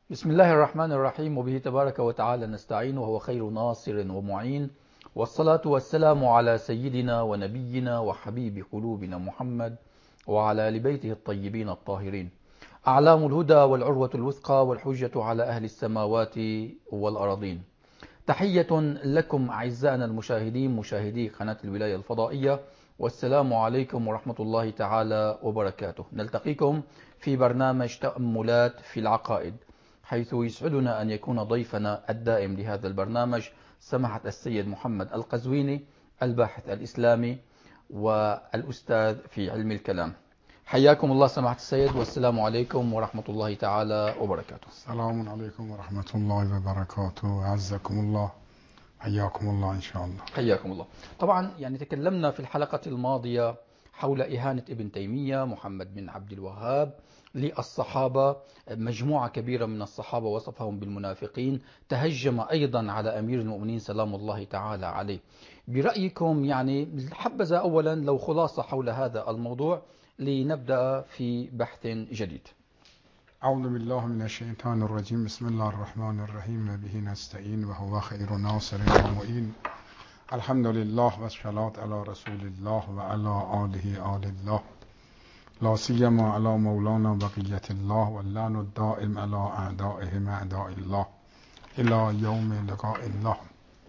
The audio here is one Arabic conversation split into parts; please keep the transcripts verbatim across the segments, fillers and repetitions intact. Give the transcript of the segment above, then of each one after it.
بسم الله الرحمن الرحيم، وبه تبارك وتعالى نستعين، وهو خير ناصر ومعين. والصلاة والسلام على سيدنا ونبينا وحبيب قلوبنا محمد وعلى آل بيته الطيبين الطاهرين، أعلام الهدى والعروة الوثقى والحجة على أهل السماوات والأراضين. تحية لكم أعزائنا المشاهدين، مشاهدي قناة الولاية الفضائية، والسلام عليكم ورحمة الله تعالى وبركاته. نلتقيكم في برنامج تأملات في العقائد، حيث يسعدنا أن يكون ضيفنا الدائم لهذا البرنامج سماحة السيد محمد القزويني، الباحث الإسلامي والأستاذ في علم الكلام. حياكم الله سماحة السيد، والسلام عليكم ورحمة الله تعالى وبركاته. السلام عليكم ورحمة الله وبركاته، أعزكم الله، حياكم الله إن شاء الله. حياكم الله. طبعا يعني تكلمنا في الحلقة الماضية حول إهانة ابن تيمية محمد بن عبد الوهاب للصحابة. مجموعة كبيرة من الصحابة وصفهم بالمنافقين، تهجم أيضا على أمير المؤمنين سلام الله تعالى عليه. برأيكم يعني حبذا أولا لو خلاصة حول هذا الموضوع لنبدأ في بحث جديد. أعوذ بالله من الشيطان الرجيم، بسم الله الرحمن الرحيم، وبه نستعين وهو خير ناصر ومعين. الحمد لله والصلاة على رسول الله وعلى آله آل الله، لا سيما على مولانا بقية الله، واللعن الدائم على أعدائهم أعداء الله إلى يوم لقاء الله.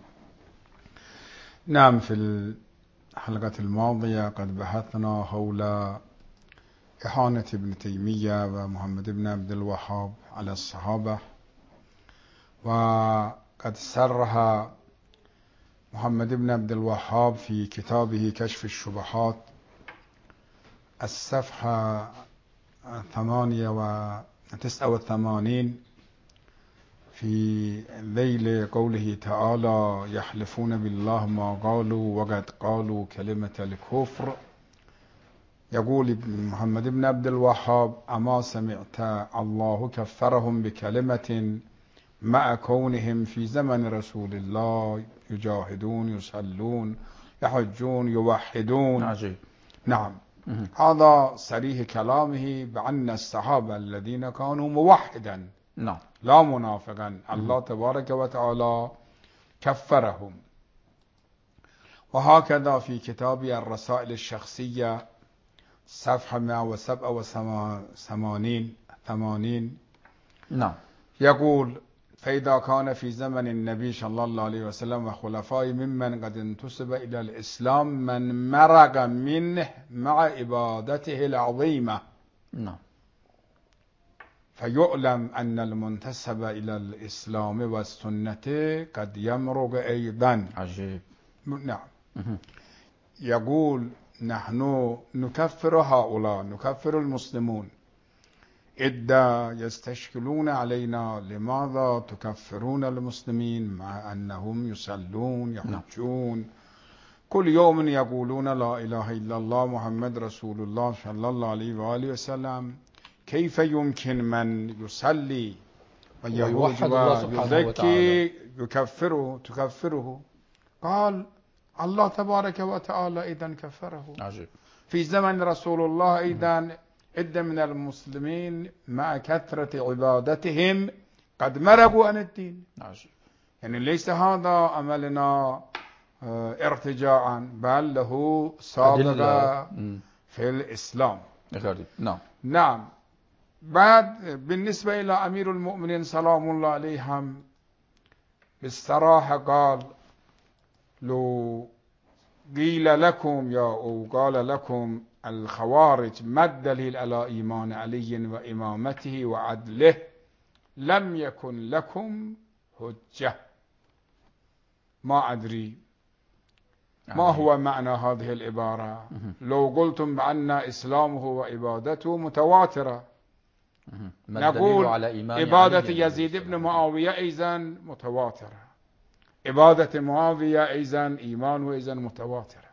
نعم، في الحلقة الماضية قد بحثنا حول إهانة ابن تيمية ومحمد بن عبد الوهاب على الصحابة، وقد سرها محمد بن عبد الوهاب في كتابه كشف الشبهات الصفحة ثمانية وتسعة وثمانين في ذيل قوله تعالى: يحلفون بالله ما قالوا وقد قالوا كلمة الكفر. يقول محمد بن عبد الوهاب: أما سمعت الله كفرهم بكلمة مع كونهم في زمن رسول الله يجاهدون يصلون يحجون يوحدون. عجيب. نعم، هذا صريح كلامه بأن الصحابة الذين كانوا موحدا نعم. لا منافقا الله تبارك وتعالى كفرهم. وهكذا في كتاب الرسائل الشخصية صفحة مئة وسبعة وثمانين نعم. يقول: فإذا كان في زمن النبي صلى الله عليه وسلم وخلفائه ممن قد انتسب إلى الإسلام من مرق منه مع عبادته العظيمة، نعم. فيعلم أن المنتسب إلى الإسلام والسنة قد يمرق أيضا. عجيب. نعم. يقول: نحن نكفر هؤلاء، نكفر المسلمون، إذا يستشكلون علينا لماذا تكفرون المسلمين مع أنهم يصلون يحجون كل يوم يقولون لا إله إلا الله محمد رسول الله صلى الله عليه وآله وسلم، كيف يمكن من يصلي ويوحد الله سبحانه ويزكي وتعالى يكفره تكفره؟ قال: الله تبارك وتعالى إذن كفره. عجيب. في زمن رسول الله أيضا عدة من المسلمين مع كثرة عبادتهم قد مرقوا عن الدين. عجيب. يعني ليس هذا عملنا ارتجاعا، بل له سابقة في الإسلام. غريب. نعم. نعم. بعد بالنسبة إلى أمير المؤمنين سلام الله عليهم، بالصراحة قال: لو قيل لكم يا أو قال لكم الخوارج ما الدليل على إيمان علي وإمامته وعدله لم يكن لكم حجة. ما أدري ما هو معنى هذه العبارة. لو قلتم بأن إسلامه وعبادته متواترة، نقول عبادة يزيد بن معاوية أيضا متواترة، عبادة معاوية أيضا إيمانه أيضا متواترة.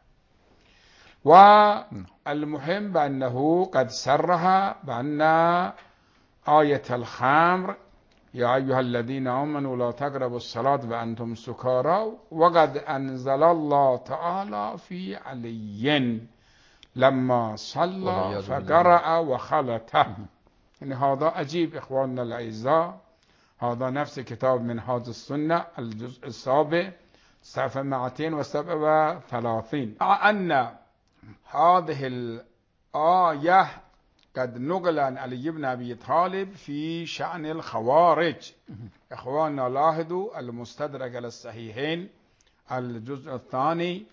والمهم بأنه قد سرها بأن آية الخمر يا أيها الذين آمنوا لا تقربوا الصلاة وأنتم سكارى وقد أنزل الله تعالى في علي لما صلى فقرأ وخلته. يعني هذا عجيب إخواننا الأعزاء. هذا نفس كتاب منهاج السنة الجزء السابع صفحة مئتين وسبعة وثلاثين. مع أن هذه الآية قد نقل عن علي بن أبي طالب في شأن الخوارج. إخواننا لاحظوا المستدرك على الصحيحين الجزء الثاني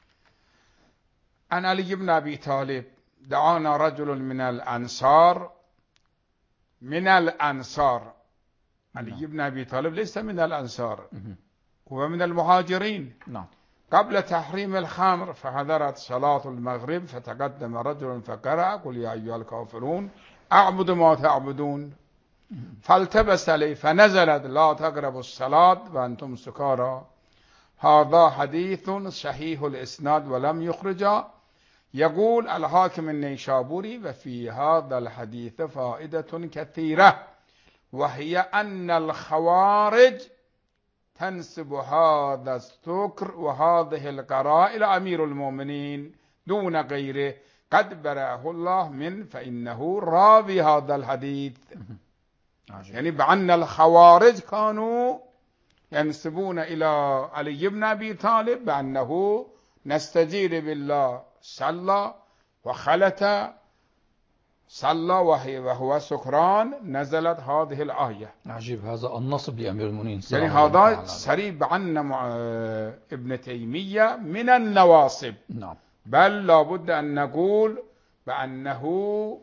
عن علي بن أبي طالب: دعانا رجل من الأنصار من الأنصار علي بن أبي طالب ليس من الأنصار، هو من المهاجرين. نعم. قبل تحريم الخمر فحضرت صلاة المغرب فتقدم رجل فقرأ: قل يا أيها الكافرون أعبد ما تعبدون. فالتبس عليه فنزلت: لا تقربوا الصلاة وأنتم سكارى. هذا حديث صحيح الإسناد ولم يخرج. يقول الحاكم النيشابوري: وفي هذا الحديث فائدة كثيرة، وهي أن الخوارج تنسب هذا السكر وهذه القراء إلى أمير المؤمنين دون غيره، قد برأه الله من فإنه راوي هذا الحديث. يعني بأن الخوارج كانوا ينسبون إلى علي بن أبي طالب بأنه نستجير بالله صلى وخلت صلى وهو سكران، نزلت هذه الآية. عجيب، هذا النصب لأمير المؤمنين. يعني هذا صريح بأن ابن تيمية من النواصب. نعم. بل لابد أن نقول بأنه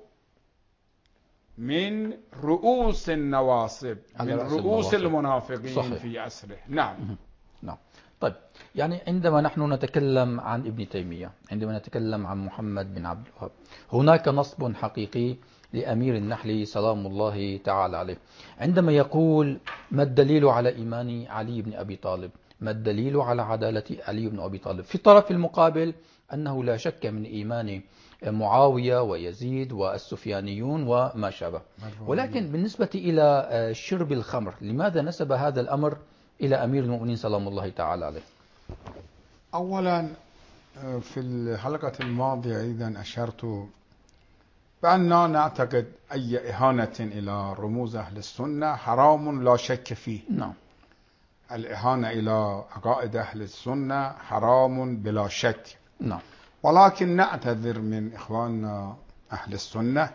من رؤوس النواصب، من رؤوس المنافقين. صحيح. في عصره. نعم. نعم. طيب، يعني عندما نحن نتكلم عن ابن تيمية، عندما نتكلم عن محمد بن عبد الوهاب، هناك نصب حقيقي لأمير النحل سلام الله تعالى عليه. عندما يقول: ما الدليل على إيمان علي بن أبي طالب؟ ما الدليل على عدالة علي بن أبي طالب؟ في الطرف المقابل أنه لا شك من إيمان معاوية ويزيد والسفيانيون وما شابه. ولكن بالنسبة إلى شرب الخمر، لماذا نسب هذا الأمر إلى أمير المؤمنين سلام الله تعالى عليه؟ أولا، في الحلقة الماضية أيضا أشرت بأننا نعتقد أي إهانة إلى رموز أهل السنة حرام لا شك فيه. نعم. الإهانة إلى عقائد أهل السنة حرام بلا شك. نعم. ولكن نعتذر من إخواننا أهل السنة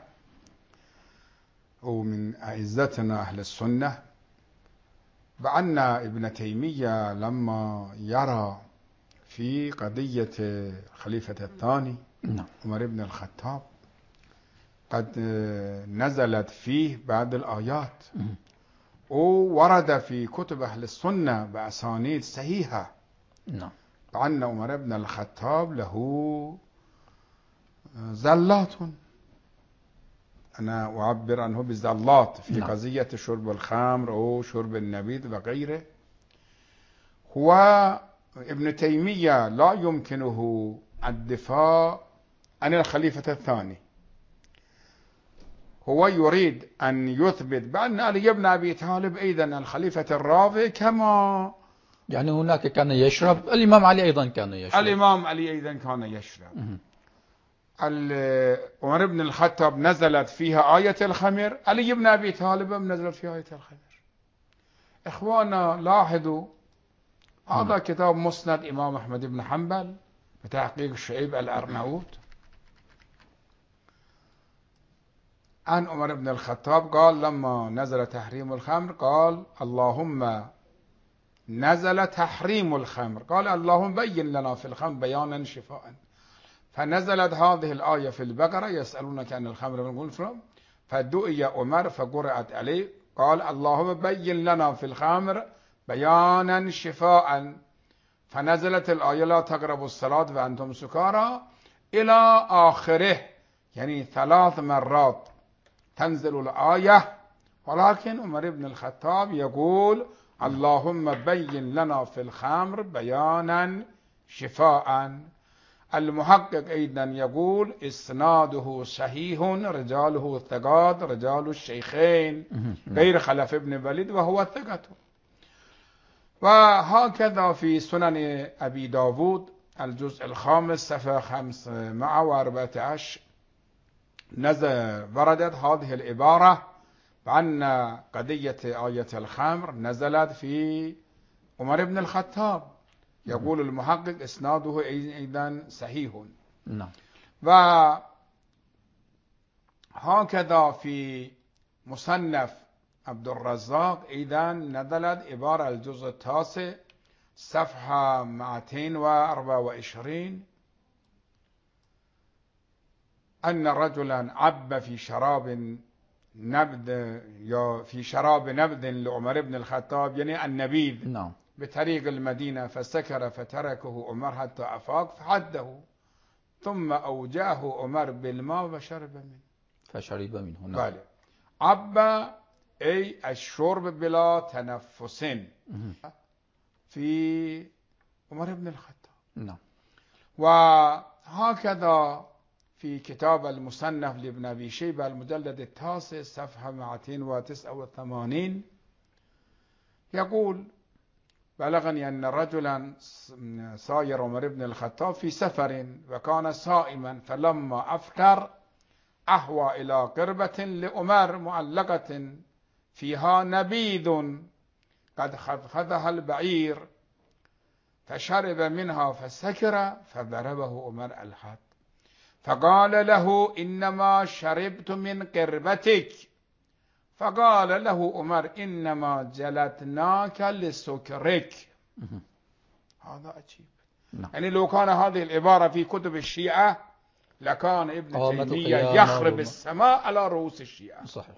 ومن أعزتنا أهل السنة بأن ابن تيمية لما يرى في قضية الخليفة الثاني عمر بن الخطاب قد نزلت فيه بعض الآيات وورد في كتب أهل السنة بأسانيد صحيحة بأن عمر بن الخطاب له زلات، أنا أعبر عنه بالزلات في نعم. قضية شرب الخمر أو شرب النبيذ وغيره. هو ابن تيمية لا يمكنه الدفاع عن الخليفة الثاني، هو يريد أن يثبت بأن علي بن أبي طالب أيضا الخليفة الرابع، كما يعني هناك كان يشرب، الإمام علي أيضا كان يشرب الإمام علي أيضا كان يشرب. عمر بن الخطاب نزلت فيها آية الخمر، علي بن أبي طالب نزلت فيها آية الخمر. إخوانا لاحظوا هذا كتاب مسند إمام أحمد بن حنبل بتحقيق شعيب الأرناؤوط عن عمر بن الخطاب قال لما نزل تحريم الخمر قال اللهم نزل تحريم الخمر، قال اللهم بين لنا في الخمر بيانا شفاء، فنزلت هذه الآية في البقرة يسألونك عن الخمر من قل فدعي عمر فقرأت عليه قال اللهم بين لنا في الخمر بيانا شفاء، فنزلت الآية لا تقربوا الصلاة وأنتم سكارى إلى آخره. يعني ثلاث مرات تنزل الآية، ولكن عمر بن الخطاب يقول اللهم بين لنا في الخمر بيانا شفاء. المحقق أيضا يقول إسناده صحيح، رجاله ثقات رجال الشيخين غير خلف بن وليد وهو ثقة. وهكذا في سنن أبي داود الجزء الخامس صفحة خمسمائة وأربعة عشر نزل وردت هذه العبارة بأن قضية آية الخمر نزلت في عمر بن الخطاب. يقول المحقق إسناده أيضا صحيح. نعم. وهكذا في مصنف عبد الرزاق أيضا نزلت عبارة الجزء التاسع صفحة مئتين وأربعة وعشرين أن رجلا عب في شراب نبذ يا في شراب نبذ لعمر بن الخطاب، يعني النبيذ، نعم. بطريق المدينة، فسكر فتركه عمر حتى أفاق فحده، ثم أوجاه عمر بالماء وشرب منه. فشرب منه. نعم. بله. عب أي الشرب بلا تنفس في عمر بن الخطاب. نعم. وهكذا في كتاب المصنف لابن أبي شيبة المجلد التاسع صفحة مئتين وتسعة وثمانين يقول: بلغني أن رجلا ساير عمر بن الخطاب في سفر وكان صائما، فلما أفطر أهوى إلى قربة لعمر معلقة فيها نبيذ قد خذها البعير، فشرب منها فسكر فضربه عمر الحد، فقال له: إنما شربت من قربتك. فقال له عمر: إنما جلدناك لسكرك. هذا عجيب. يعني لو كان هذه العبارة في كتب الشيعة لكان ابن تيمية يخرب السماء على رؤوس الشيعة. صحيح.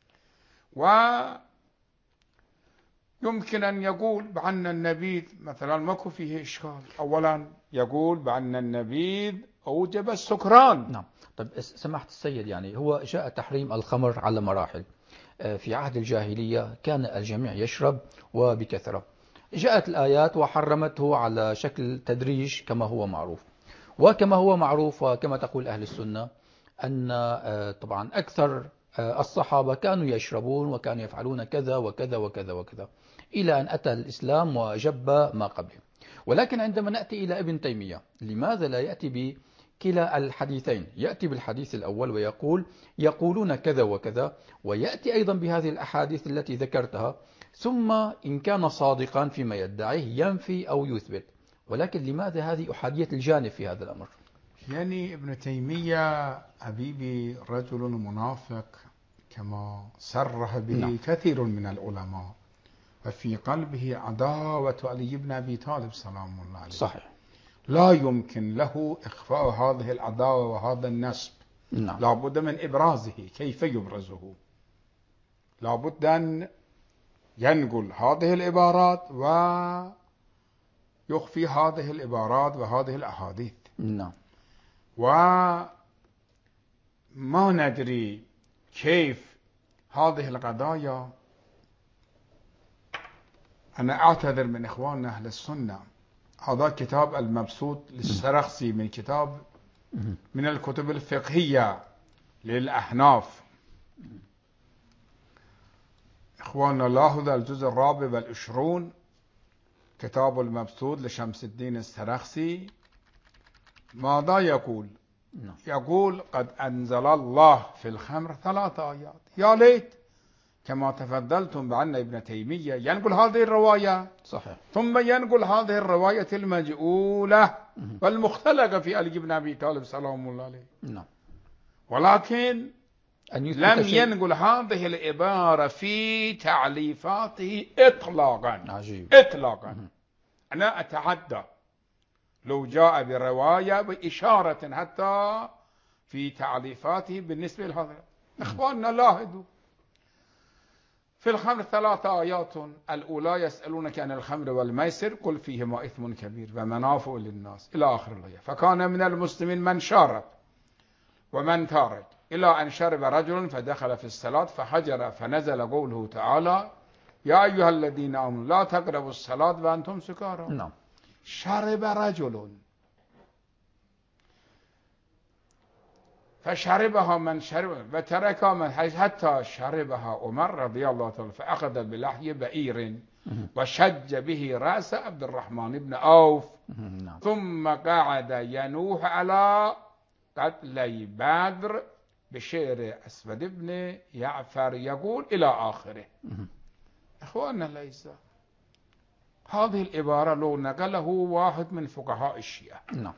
ويمكن أن يقول بأن النبيذ مثلا ماكو فيه إشكال. أولا يقول بأن النبيذ أوجب السكران. نعم. طيب سمحت السيد، يعني هو جاء تحريم الخمر على مراحل. في عهد الجاهلية كان الجميع يشرب وبكثرة، جاءت الآيات وحرمته على شكل تدريج كما هو معروف. وكما هو معروف وكما تقول أهل السنة أن طبعا أكثر الصحابة كانوا يشربون وكانوا يفعلون كذا وكذا وكذا وكذا إلى أن أتى الإسلام وجب ما قبله. ولكن عندما نأتي إلى ابن تيمية، لماذا لا يأتي بكلا الحديثين؟ يأتي بالحديث الأول ويقول يقولون كذا وكذا، ويأتي أيضا بهذه الأحاديث التي ذكرتها، ثم إن كان صادقا فيما يدعيه ينفي أو يثبت. ولكن لماذا هذه أحادية الجانب في هذا الأمر؟ يعني ابن تيمية حبيبي رجل منافق كما صرح به نعم. كثير من العلماء، وفي قلبه عداوة علي بن أبي طالب سلام الله عليه. صحيح. لا يمكن له إخفاء هذه العداوة وهذا النسب. نعم. لا بد من إبرازه. كيف يبرزه؟ لا بد أن ينقل هذه العبارات ويخفي هذه العبارات وهذه الأحاديث. نعم. وما ندري كيف هذه القضايا. أنا أعتذر من إخواننا أهل السنة، هذا كتاب المبسوط للسرخسي من كتاب من الكتب الفقهية للأحناف. إخواننا لاحظ الجزء الرابع والعشرون كتاب المبسوط لشمس الدين السرخسي ماذا يقول؟ يقول: قد أنزل الله في الخمر ثلاث آيات. يا ليت كما تفضلتم بأن ابن تيمية ينقل هذه الرواية. صحيح. ثم ينقل هذه الرواية المجؤولة والمختلقة في علي بن أبي طالب سلام الله عليه. نعم. ولكن لم ينقل هذه العبارة في تعليفاته إطلاقا. عجيب. إطلاقا. أنا أتحدى لو جاء برواية بإشارة حتى في تعليفاته بالنسبة لهذا. إخواننا لاحظوا في الخمر ثلاث آيات. الأولى يسألونك عن الخمر والميسر قل فيهما إثم كبير ومنافع للناس إلى آخر الآية. فكان من المسلمين من شارب ومن تارك، إلى أن شرب رجل فدخل في الصلاة فحجر، فنزل قوله تعالى: يا أيها الذين آمنوا لا تقربوا الصلاة وأنتم سكارى. نعم. شرب رجل فشربها من شرب وتركها من حيث حتى شربها عمر رضي الله عنه، فأخذ بلحي بعير وشج به رأس عبد الرحمن بن عوف، ثم قعد ينوح على قتلي بدر بشعر أسود بن يعفر يقول إلى آخره. إخواننا الأعزاء، هذه العبارة لو نقله واحد من فقهاء الشيعة نعم.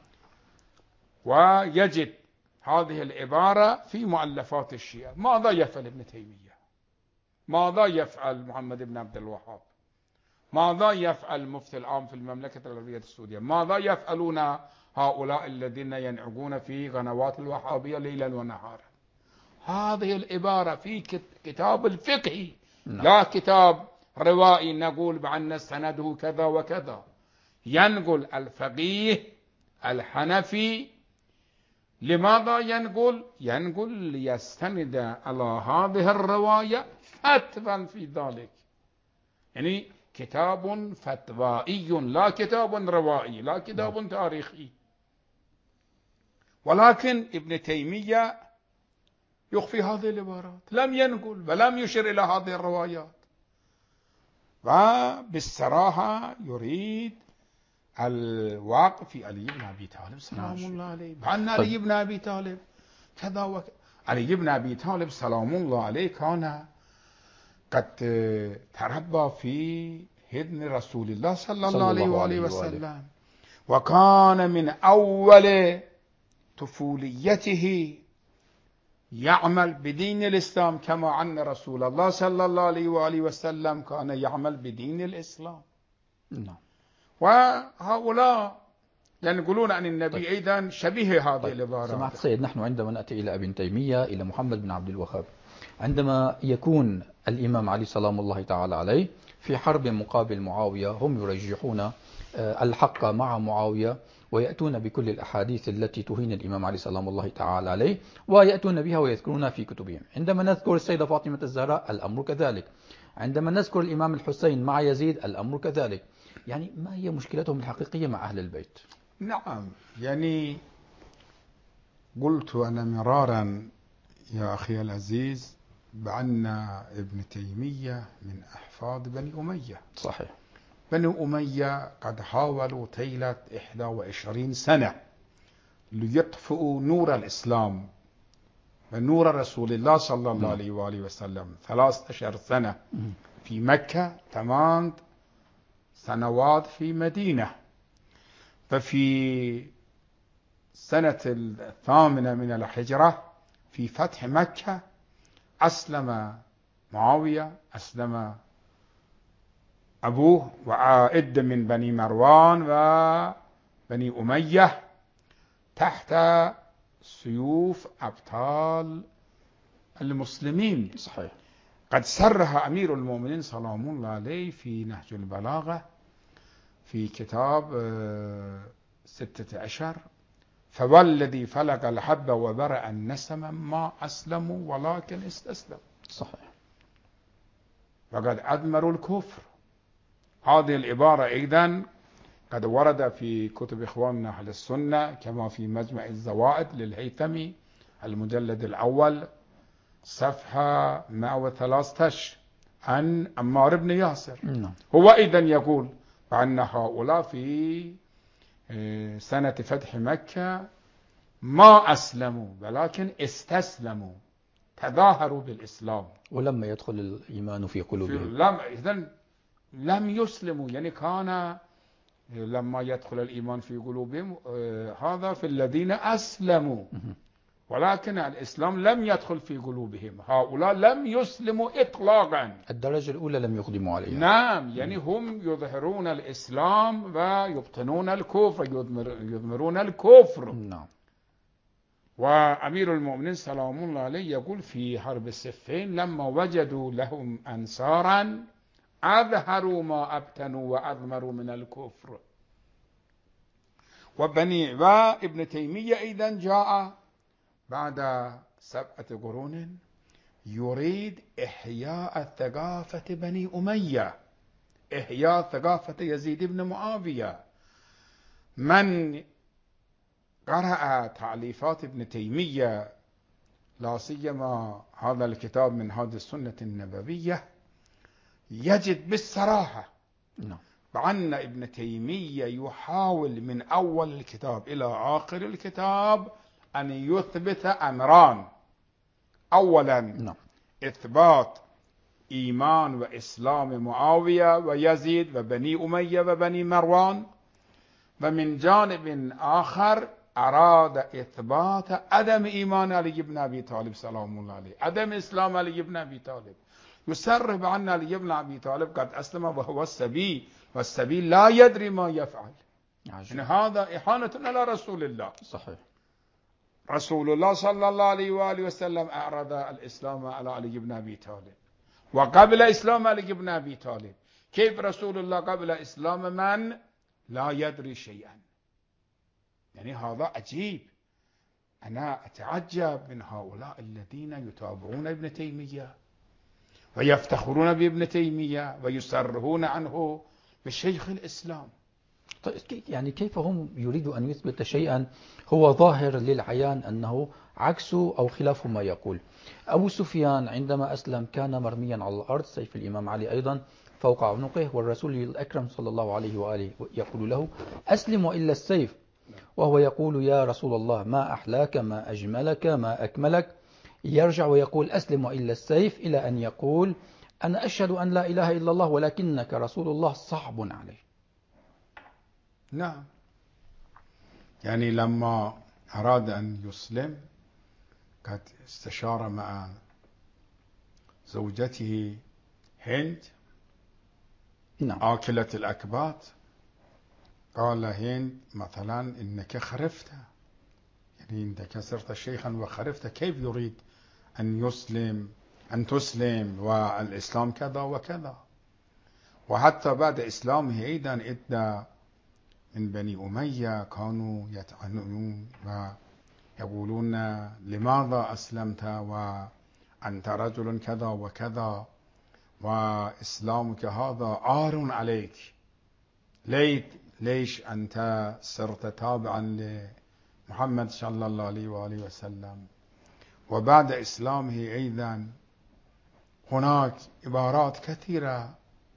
ويجد هذه العبارة في مؤلفات الشيعة، ماذا يفعل ابن تيمية؟ ماذا يفعل محمد بن عبد الوهاب؟ ماذا يفعل المفتي العام في المملكة العربية السعودية؟ ماذا يفعلون هؤلاء الذين ينعقون في قنوات الوهابية ليلا ونهارا؟ هذه العبارة في كتاب الفقه، لا كتاب روائي نقول بأن سنده كذا وكذا. ينقل الفقيه الحنفي، لماذا ينقل؟ ينقل ليستند على هذه الرواية فتوى في ذلك، يعني كتاب فتوائي لا كتاب روائي لا كتاب تاريخي. ولكن ابن تيمية يخفي هذه العبارات، لم ينقل ولم يشر إلى هذه الروايات، وبالصراحة يريد الواقع في علي بن أبي طالب سلام الله عليه، بأن علي بن أبي طالب كذا وكذا. علي بن أبي طالب سلام الله عليه كان قد تربى في هدن رسول الله صلى الله عليه وآله وسلم، وكان من أول طفوليته يعمل بدين الإسلام، كما أن رسول الله صلى الله عليه وآله وسلم كان يعمل بدين الإسلام. نعم. وهؤلاء ينقلون عن النبي طيب. أيضا شبيه هذه طيب. العبارات. سمعت سيد، نحن عندما نأتي إلى ابن تيمية إلى محمد بن عبد الوهاب، عندما يكون الإمام علي سلام الله تعالى عليه في حرب مقابل معاوية، هم يرجحون الحق مع معاوية ويأتون بكل الأحاديث التي تهين الإمام علي سلام الله تعالى عليه ويأتون بها ويذكرونها في كتبهم. عندما نذكر السيدة فاطمة الزهراء الأمر كذلك، عندما نذكر الإمام الحسين مع يزيد الأمر كذلك. يعني ما هي مشكلتهم الحقيقية مع أهل البيت؟ نعم، يعني قلت أنا مرارا يا أخي العزيز بأن ابن تيمية من أحفاد بني أمية. صحيح. بني أمية قد حاولوا طيلة إحدى وعشرين سنة ليطفئوا نور الإسلام ونور رسول الله صلى الله عليه وآله وسلم. ثلاثة عشر سنة في مكة، ثمان سنوات في مدينة. ففي سنة الثامنة من الهجرة في فتح مكة أسلم معاوية، أسلم أبوه وعائد من بني مروان وبني أمية تحت سيوف أبطال المسلمين. صحيح. قد سرها أمير المؤمنين سلام الله عليه في نهج البلاغة في كتاب ستة عشر: فوالذي فلق الحب وبرأ النسم ما أسلموا ولكن استسلموا. صحيح. وقد أدمروا الكفر. هذه العبارة أيضا قد ورد في كتب إخواننا أهل السنة، كما في مجمع الزوائد للهيثمي المجلد الأول صفحة مئة وثلاثة عشر عن عمار بن ياسر. نعم. هو أيضا يقول بأن هؤلاء في سنة فتح مكة ما أسلموا ولكن استسلموا، تظاهروا بالإسلام ولما يدخل الإيمان في قلوبهم لم إذن لم يسلموا، يعني كان لما يدخل الإيمان في قلوبهم هذا في الذين أسلموا، ولكن الإسلام لم يدخل في قلوبهم. هؤلاء لم يسلموا إطلاقا، الدرجة الأولى لم يقدموا عليها. نعم، يعني هم يظهرون الإسلام ويبطنون الكفر، يضمرون الكفر. نعم. وأمير المؤمنين سلام الله عليه يقول في حرب الصفين لما وجدوا لهم أنصارا أظهروا ما أبتنوا وأضمروا من الكفر. وبني وابن تيمية أيضا جاء بعد سبعة قرون يريد إحياء ثقافة بني أمية، إحياء ثقافة يزيد بن معاوية. من قرأ تعليفات ابن تيمية لا سيما هذا الكتاب من هذه السنة النبوية يجد بالصراحة بأن ابن تيمية يحاول من أول الكتاب إلى آخر الكتاب أن يثبت أمران: أولا نعم. إثبات إيمان وإسلام معاوية ويزيد وبني أمية وبني مروان، ومن جانب آخر أراد إثبات عدم إيمان علي بن أبي طالب سلام الله عليه، عدم إسلام علي بن أبي طالب. يصرح بأن علي بن أبي طالب قد أسلم وهو السبي، والسبي لا يدري ما يفعل. عجيب. يعني هذا إحانة على رسول الله. صحيح. رسول الله صلى الله عليه وآله وسلم أعرض الإسلام على علي بن أبي طالب وقبل إسلام علي بن أبي طالب. كيف رسول الله قبل إسلام من لا يدري شيئا؟ يعني هذا عجيب. أنا أتعجب من هؤلاء الذين يتابعون ابن تيمية ويفتخرون بابن تيمية ويصرحون عنه بشيخ الإسلام. طيب يعني كيف هم يريدوا أن يثبت شيئا هو ظاهر للعيان أنه عكس أو خلاف ما يقول؟ أبو سفيان عندما أسلم كان مرميا على الأرض، سيف الإمام علي أيضا فوق عنقه، والرسول الأكرم صلى الله عليه وآله يقول له أسلم وإلا السيف، وهو يقول يا رسول الله ما أحلاك ما أجملك ما أكملك، يرجع ويقول أسلم وإلا السيف، إلى أن يقول أنا أشهد أن لا إله إلا الله ولكنك رسول الله صعب عليه. نعم. يعني لما أراد أن يسلم قد استشار مع زوجته هند نعم. آكلة الأكبات، قال هند مثلا إنك خرفت، يعني إنك صرت شيخا وخرفت، كيف يريد أن يسلم أن تسلم والإسلام كذا وكذا. وحتى بعد إسلامه أيضا إدى من بني أمية كانوا يتعنون ويقولون لماذا أسلمت وأنت رجل كذا وكذا وإسلامك هذا عار عليك، ليت ليش أنت صرت تابعا لمحمد صلى الله عليه وآله وسلم. وبعد إسلامه أيضا هناك عبارات كثيرة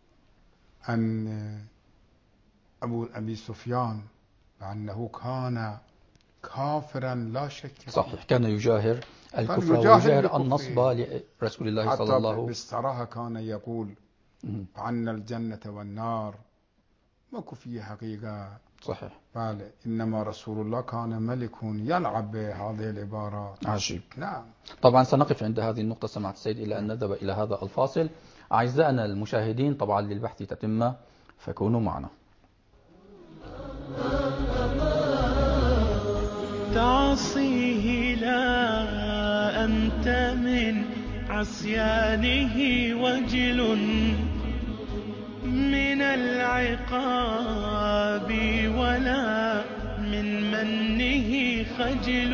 عن أبو أبي سفيان بأنه كان كافرا لا شك. صحيح، كان يجاهر الكفر يجاهر ويجاهر النصب لرسول الله صلى الله عليه وسلم. حتى بالصراحة كان يقول عن الجنة والنار ماكو فيه حقيقة. صحيح. بل إنما رسول الله كان ملك يلعب بهذه العبارات. عجيب. نعم. طبعا سنقف عند هذه النقطة سماحة السيد إلى أن نذهب إلى هذا الفاصل. أعزائنا المشاهدين طبعا للبحث تتمة فكونوا معنا. تعصيه لا أنت من عصيانه وجل من العقاب ولا من منه خجل.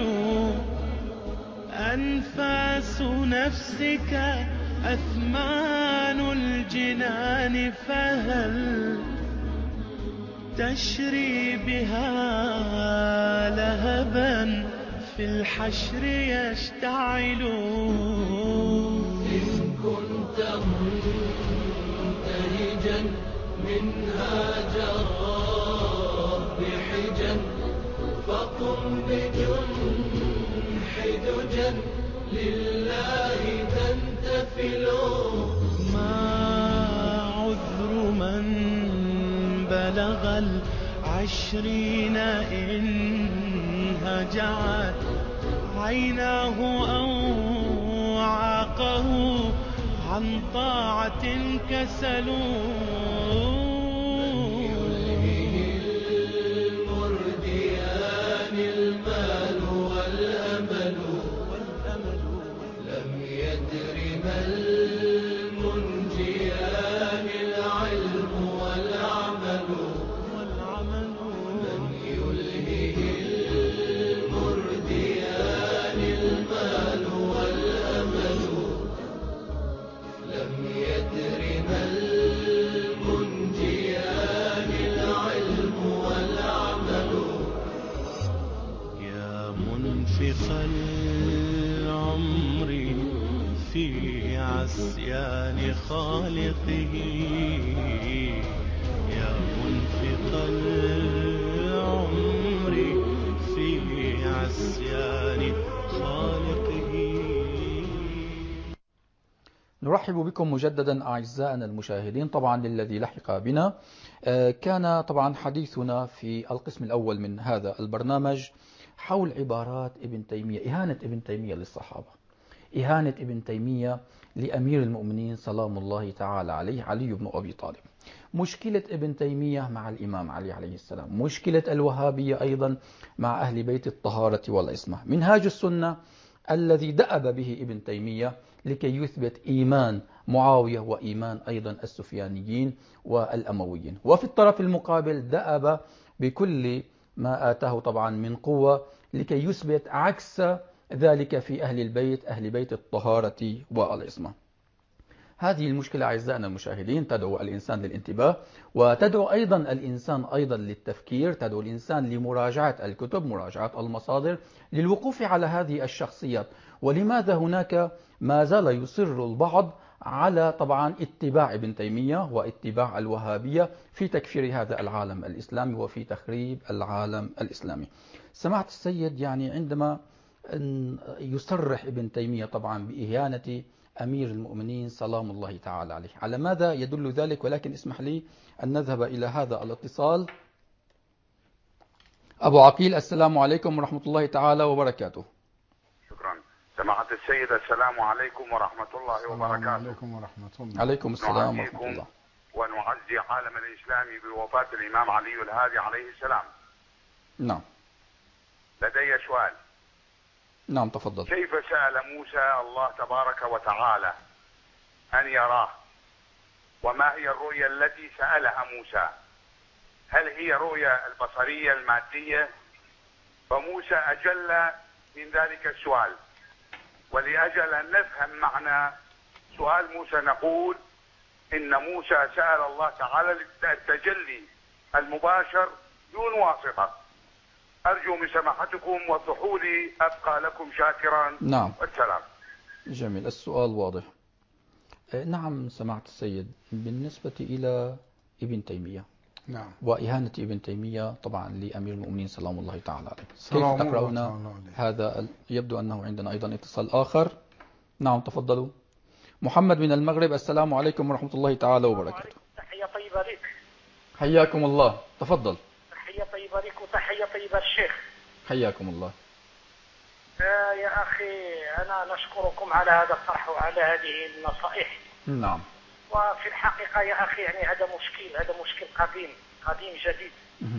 أنفاس نفسك أثمان الجنان فهل تشري بها لهبا في الحشر يشتعل. إن كنت منتهجا منها جرى بحجا فقم بجنح دجا لله تنتفل. ما عذر من بلغ العشرين إن هجعت عيناه أو عاقه عن طاعة كسلوا. المرديان المال والأمل لم يدر ما المنجيان العلم والعمل. لم يلهه المرديان المال والأمل لم يدر ما المنجيان العلم والعمل. يا منفق العمر في عصيان خالقه، يا منفق العمر في عصيان خالقه. أرحب بكم مجددا أعزائنا المشاهدين. طبعا للذي لحق بنا، كان طبعا حديثنا في القسم الأول من هذا البرنامج حول عبارات ابن تيمية، إهانة ابن تيمية للصحابة، إهانة ابن تيمية لأمير المؤمنين سلام الله تعالى عليه علي بن أبي طالب، مشكلة ابن تيمية مع الإمام علي عليه السلام، مشكلة الوهابية أيضا مع أهل بيت الطهارة والعصمة، منهاج السنة الذي دأب به ابن تيمية لكي يثبت إيمان معاوية وإيمان أيضا السفيانيين والأمويين، وفي الطرف المقابل دأب بكل ما آتاه طبعا من قوة لكي يثبت عكس ذلك في أهل البيت، أهل بيت الطهارة والعصمة. هذه المشكلة أعزائنا المشاهدين تدعو الإنسان للانتباه، وتدعو أيضا الإنسان أيضا للتفكير، تدعو الإنسان لمراجعة الكتب، مراجعة المصادر، للوقوف على هذه الشخصيات. ولماذا هناك ما زال يصر البعض على طبعا اتباع ابن تيمية واتباع الوهابية في تكفير هذا العالم الإسلامي وفي تخريب العالم الإسلامي؟ سمعت السيد يعني عندما يصرح ابن تيمية طبعا بإهانة أمير المؤمنين سلام الله تعالى عليه، على ماذا يدل ذلك؟ ولكن اسمح لي أن نذهب إلى هذا الاتصال. أبو عقيل، السلام عليكم ورحمة الله تعالى وبركاته. شكرا سماحة السيد، السلام عليكم ورحمة الله وبركاته. السلام عليكم ورحمة الله. عليكم السلام ورحمة الله. ونعزي عالم الإسلام بوفاة الإمام علي الهادي عليه السلام. نعم. لدي سؤال. نعم تفضل. كيف سأل موسى الله تبارك وتعالى أن يراه؟ وما هي الرؤيا التي سألها موسى؟ هل هي رؤيا البصرية المادية؟ فموسى أجل من ذلك السؤال. ولأجل أن نفهم معنى سؤال موسى نقول إن موسى سأل الله تعالى التجلي المباشر دون واسطة. أرجو من سماحتكم وضحوا لي، أبقى لكم شاكرا. نعم. والسلام. جميل، السؤال واضح. نعم سمعت السيد، بالنسبة إلى ابن تيمية نعم. وإهانة ابن تيمية طبعا لأمير المؤمنين سلام الله تعالى عليه، سلام كيف تقرأون الله هذا ال... يبدو أنه عندنا أيضا اتصال آخر. نعم تفضلوا. محمد من المغرب، السلام عليكم ورحمة الله تعالى وبركاته. تحية طيبة لك. حياكم الله، تفضل. تحية طيبة لك وتحية طيبة الشيخ. حياكم الله. آه يا أخي أنا نشكركم على هذا الطرح وعلى هذه النصائح. نعم. وفي الحقيقة يا أخي يعني هذا مشكل، هذا مشكل قديم قديم جديد.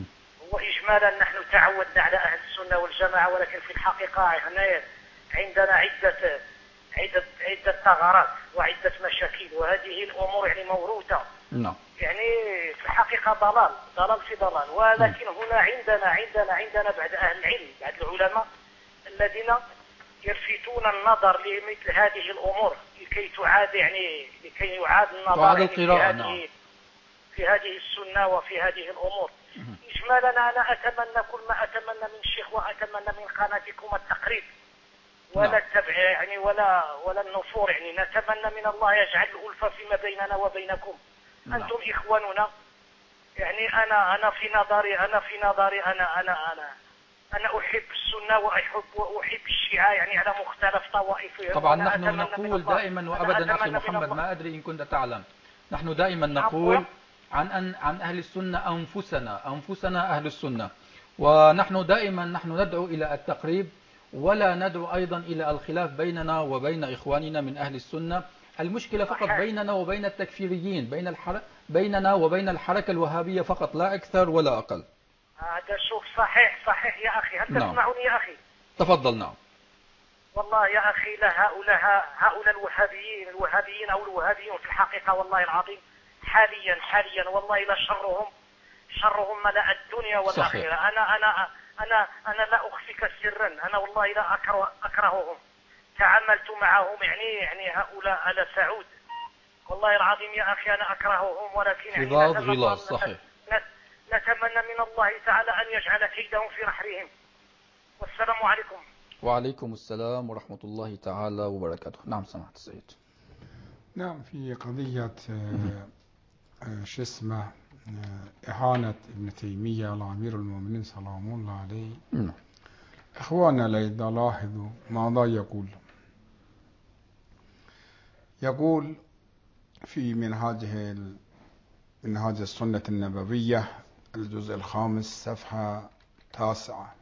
وإجمالا نحن تعودنا على أهل السنة والجماعة، ولكن في الحقيقة هنا عندنا عدة عدة عدة ثغرات وعدة مشاكل، وهذه الأمور يعني موروثة. نعم. يعني في الحقيقة ضلال ضلال في ضلال. ولكن هنا عندنا عندنا عندنا بعد أهل العلم، بعد العلماء الذين يلفتون النظر لمثل هذه الأمور لكي تعاد يعني لكي يعاد النظر تعاد يعني القراءة. في هذه نعم. في هذه السنة وفي هذه الأمور. إجمالا أنا أتمنى كل ما أتمنى من الشيخ وأتمنى من قناتكم التقريب ولا نعم. التبع يعني ولا ولا النفور، يعني نتمنى من الله يجعل الألفة فيما بيننا وبينكم. نعم. أنتم إخواننا، يعني أنا أنا في نظري أنا في نظري أنا أنا أنا أنا أحب السنة وأحب وأحب الشيعة يعني على مختلف طوائفهم. طبعا نحن نقول دائما وأبدا أخي محمد، ما أدري إن كنت تعلم، نحن دائما نقول عن أن عن أهل السنة أنفسنا أنفسنا أهل السنة، ونحن دائما نحن ندعو إلى التقريب ولا ندعو أيضا إلى الخلاف بيننا وبين إخواننا من أهل السنة. المشكلة فقط بيننا وبين التكفيريين، بين الحر... بيننا وبين الحركة الوهابية فقط، لا أكثر ولا أقل. هذا شوف صحيح صحيح يا أخي. هل نعم. تسمعني يا أخي؟ تفضل. نعم. والله يا أخي لا هؤلاء هؤلاء الوهابيين الوهابيين أو الوهابيون في الحقيقة والله العظيم حاليا حاليا والله لا شرهم شرهم ملأ الدنيا والآخرة. أنا أنا أنا أنا لا أخفيك سرا، أنا والله لا أكره أكرههم. تعاملت معهم يعني يعني هؤلاء آل سعود والله العظيم يا أخي أنا أكرههم، ولكن يعني غلاظ غلاظ صحيح. نتمنى من الله تعالى أن يجعل كيدهم في نحرهم. والسلام عليكم. وعليكم السلام ورحمة الله تعالى وبركاته. نعم سمعت السيد. نعم، في قضية شو اسمه إهانة ابن تيمية لأمير المؤمنين سلام الله عليه. نعم. إخوانا لاحظوا ماذا يقول. يقول في منهاجه منهاج السنة النبوية الجزء الخامس صفحة تاسعة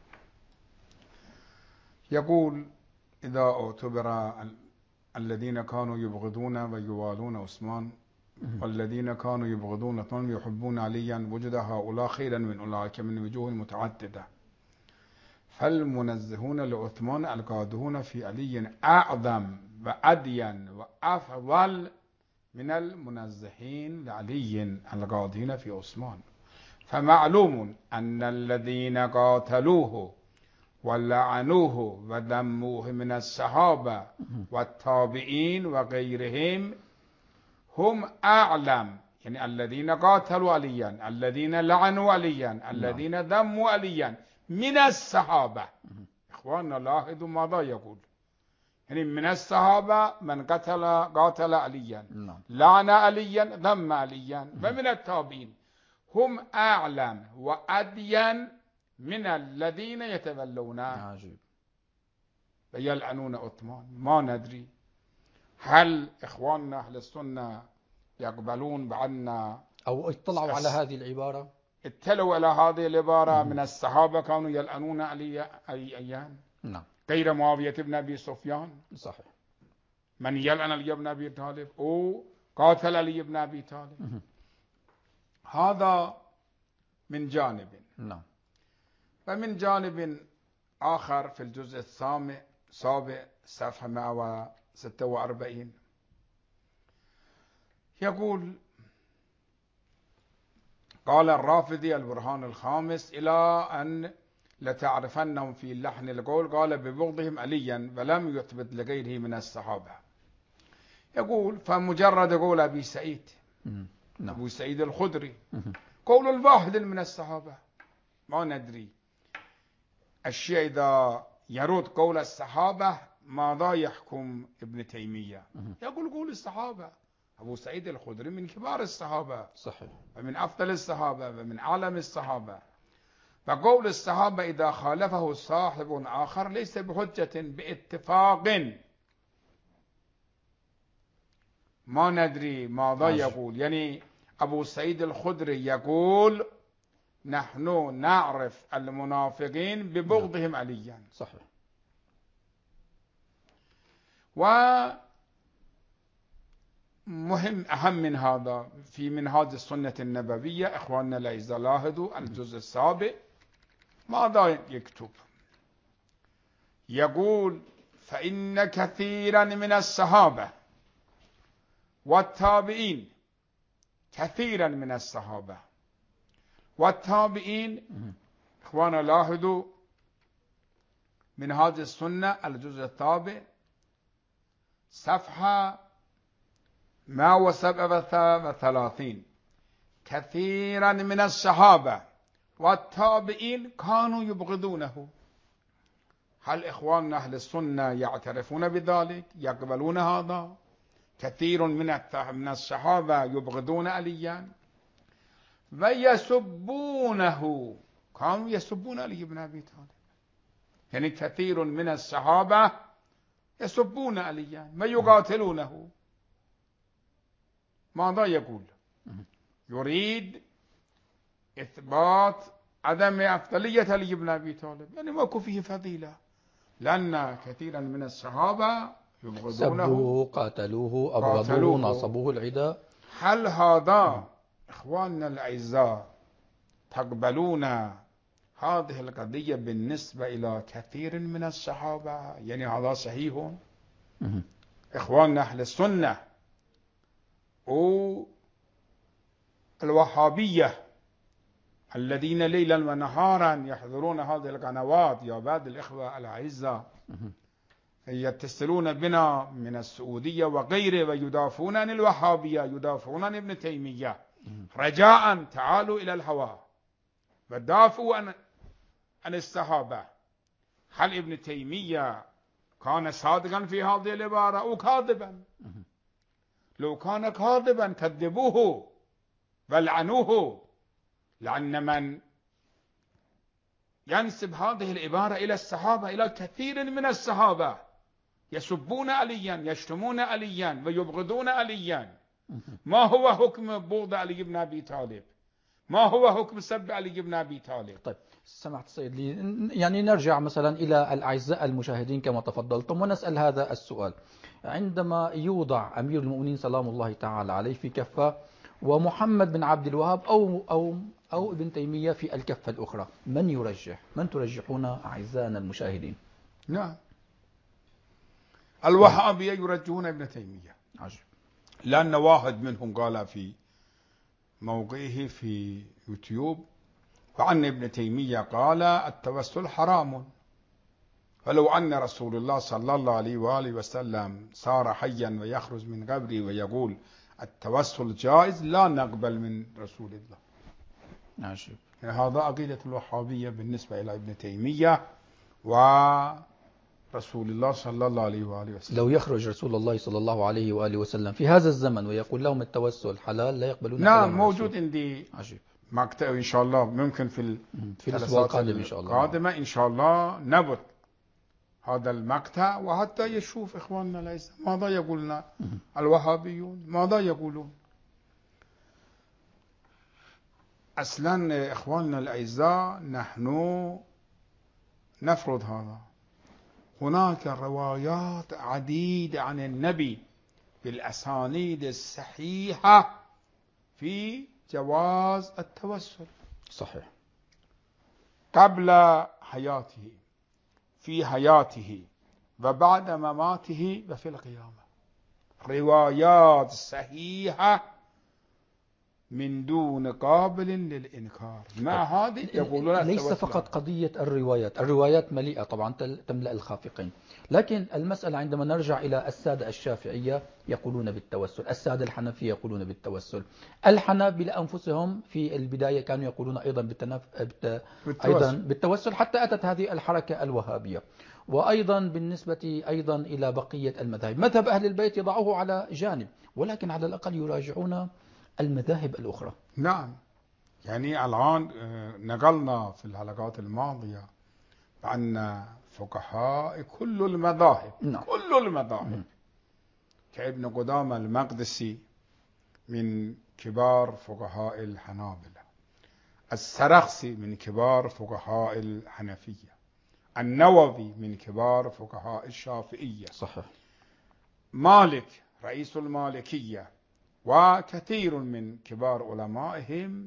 يقول: إذا اعتبر الذين كانوا يبغضون ويوالون عثمان والذين كانوا يبغضون عثمان ويحبون عليا وجد هؤلاء خيرا من أولئك من وجوه متعددة، فالمنزهون لعثمان القادحون في علي أعظم وأدين وأفضل من المنزهين لعلي القادحين في عثمان. فمعلوم أن الذين قاتلوه ولعنوه وذموه من الصحابة والتابعين وغيرهم هم أعلم، يعني الذين قاتلوا عليا، الذين لعنوا عليا، الذين ذموا عليا من الصحابة. إخواننا لاحظوا ماذا يقول، يعني من الصحابة من قتل قاتل عليا، لعن عليا، ذم عليا، ومن التابعين هم أعلم وأدين من الذين يتولون ويلعنون عثمان. ما ندري هل إخواننا أهل السنة يقبلون بأن أو اطلعوا على هذه العبارة، اطلعوا على هذه العبارة من الصحابة كانوا يلعنون علي أي أيام؟ نعم. غير معاوية بن أبي سفيان، صحيح، من يلعن علي بن أبي طالب أو قاتل علي بن أبي طالب. هذا من جانب. نعم. ومن جانب آخر في الجزء السابع سابع صفحة مئة وستة وأربعين يقول: قال الرافضي البرهان الخامس: إلى أن لتعرفنهم في لحن القول قال ببغضهم عليا ولم يثبت لغيره من الصحابة. يقول: فمجرد قول أبي سعيد أبو سعيد الخدري قول الواحد من الصحابة، ما ندري الشيء إذا يرد قول الصحابة ماذا يحكم ابن تيمية؟ يقول قول الصحابة. أبو سعيد الخدري من كبار الصحابة، صحيح، ومن أفضل الصحابة ومن أعلم الصحابة، فقول الصحابة إذا خالفه صاحب آخر ليس بحجة باتفاق. ما ندري ماذا يقول، يعني أبو سعيد الخدري يقول نحن نعرف المنافقين ببغضهم عليا. صحيح. ومهم أهم من هذا في منهاج السنة النبوية إخواننا الأعزاء لاحظوا الجزء السابع ماذا يكتب؟ يقول: فإن كثيرا من الصحابة والتابعين، كثيرا من الصحابة والتابعين، إخوانا لاحظوا منهاج السنة الجزء السابع صفحة مئة وسبعة وثلاثين، كثيرا من الصحابة والتابعين كانوا يبغضونه. هل إخواننا أهل السنة يعترفون بذلك؟ يقبلون هذا؟ كثير من الصحابة يبغضون عليا ويسبونه، كانوا يسبون علي بن أبي طالب، يعني كثير من الصحابة يسبون عليا ويقاتلونه. ماذا يقول؟ يريد إثبات عدم أفضلية علي بن أبي طالب، يعني ما فيه فضيلة، لأن كثيرا من الصحابة يبغضونه، سبوه، قاتلوه، أبغضوه، نصبوه العداء. هل هذا إخواننا الأعزاء تقبلون هذه القضية بالنسبة إلى كثير من الصحابة؟ يعني هذا صحيح؟ إخواننا أهل السنة والوهابية الذين ليلا ونهارا يحضرون هذه القنوات، يا بعض الإخوة الأعزاء يتصلون بنا من السعودية وغيره ويدافعون عن الوهابية، يدافعون عن ابن تيمية، رجاء تعالوا إلى الهواء ودافعوا عن عن الصحابة. هل ابن تيمية كان صادقا في هذه العبارة أو كاذبا؟ لو كان كاذبا كذبوه ولعنوه، لأن من ينسب هذه العبارة إلى الصحابة، إلى كثير من الصحابة، يسبون عليا، يشتمون عليا ويبغضون عليا، ما هو حكم بغض علي بن أبي طالب؟ ما هو حكم سب علي بن أبي طالب؟ طيب سمعت السيد لي، يعني نرجع مثلا إلى الأعزاء المشاهدين كما تفضلتم ونسأل هذا السؤال. عندما يوضع أمير المؤمنين سلام الله تعالى عليه في كفة ومحمد بن عبد الوهاب أو, أو, أو ابن تيمية في الكفة الأخرى، من يرجح؟ من ترجحون أعزائنا المشاهدين؟ نعم، الوهابية يرجحون ابن تيمية. عجب. لأن واحد منهم قال في موقعه في يوتيوب وعن ابن تيمية قال التوسل حرام، فلو أن رسول الله صلى الله عليه وآله وسلم صار حيا ويخرج من قبره ويقول التوسل جائز لا نقبل من رسول الله. عجب. هذا عقيدة الوهابية بالنسبة إلى ابن تيمية ورسول الله صلى الله عليه وآله وسلم. لو يخرج رسول الله صلى الله عليه وآله وسلم في هذا الزمن ويقول لهم التوسل حلال لا يقبلون. نعم موجود عندي. عجيب. مقطع إن شاء الله ممكن في في الأسبوع القادم إن شاء الله القادمة إن شاء الله نبت هذا المقطع وحتى يشوف إخواننا ليس ماذا يقولنا الوهابيون ماذا يقولون. أصلا إخواننا الأعزاء نحن نفرض هذا. هناك روايات عديدة عن النبي بالأسانيد الصحيحة في جواز التوسل. صحيح. قبل حياته، في حياته، وبعد مماته، وفي القيامة. روايات صحيحة من دون قابل للإنكار. مع هذه يقولون ليس فقط قضية الروايات، الروايات مليئة طبعا تملأ الخافقين، لكن المسألة عندما نرجع إلى السادة الشافعية يقولون بالتوسل، السادة الحنفية يقولون بالتوسل، الحنابلة أنفسهم في البداية كانوا يقولون أيضا بالتنف... بالت... أيضا بالتوسل، حتى أتت هذه الحركة الوهابية. وأيضا بالنسبة أيضا إلى بقية المذاهب، مذهب أهل البيت يضعوه على جانب، ولكن على الأقل يراجعون المذاهب الأخرى. نعم، يعني الآن نقلنا في الحلقات الماضية أن فقهاء كل المذاهب نعم. كل المذاهب كابن قدامة المقدسي من كبار فقهاء الحنابلة، السرخسي من كبار فقهاء الحنفية، النووي من كبار فقهاء الشافعية، صحيح، مالك رئيس المالكية، وكثير من كبار علمائهم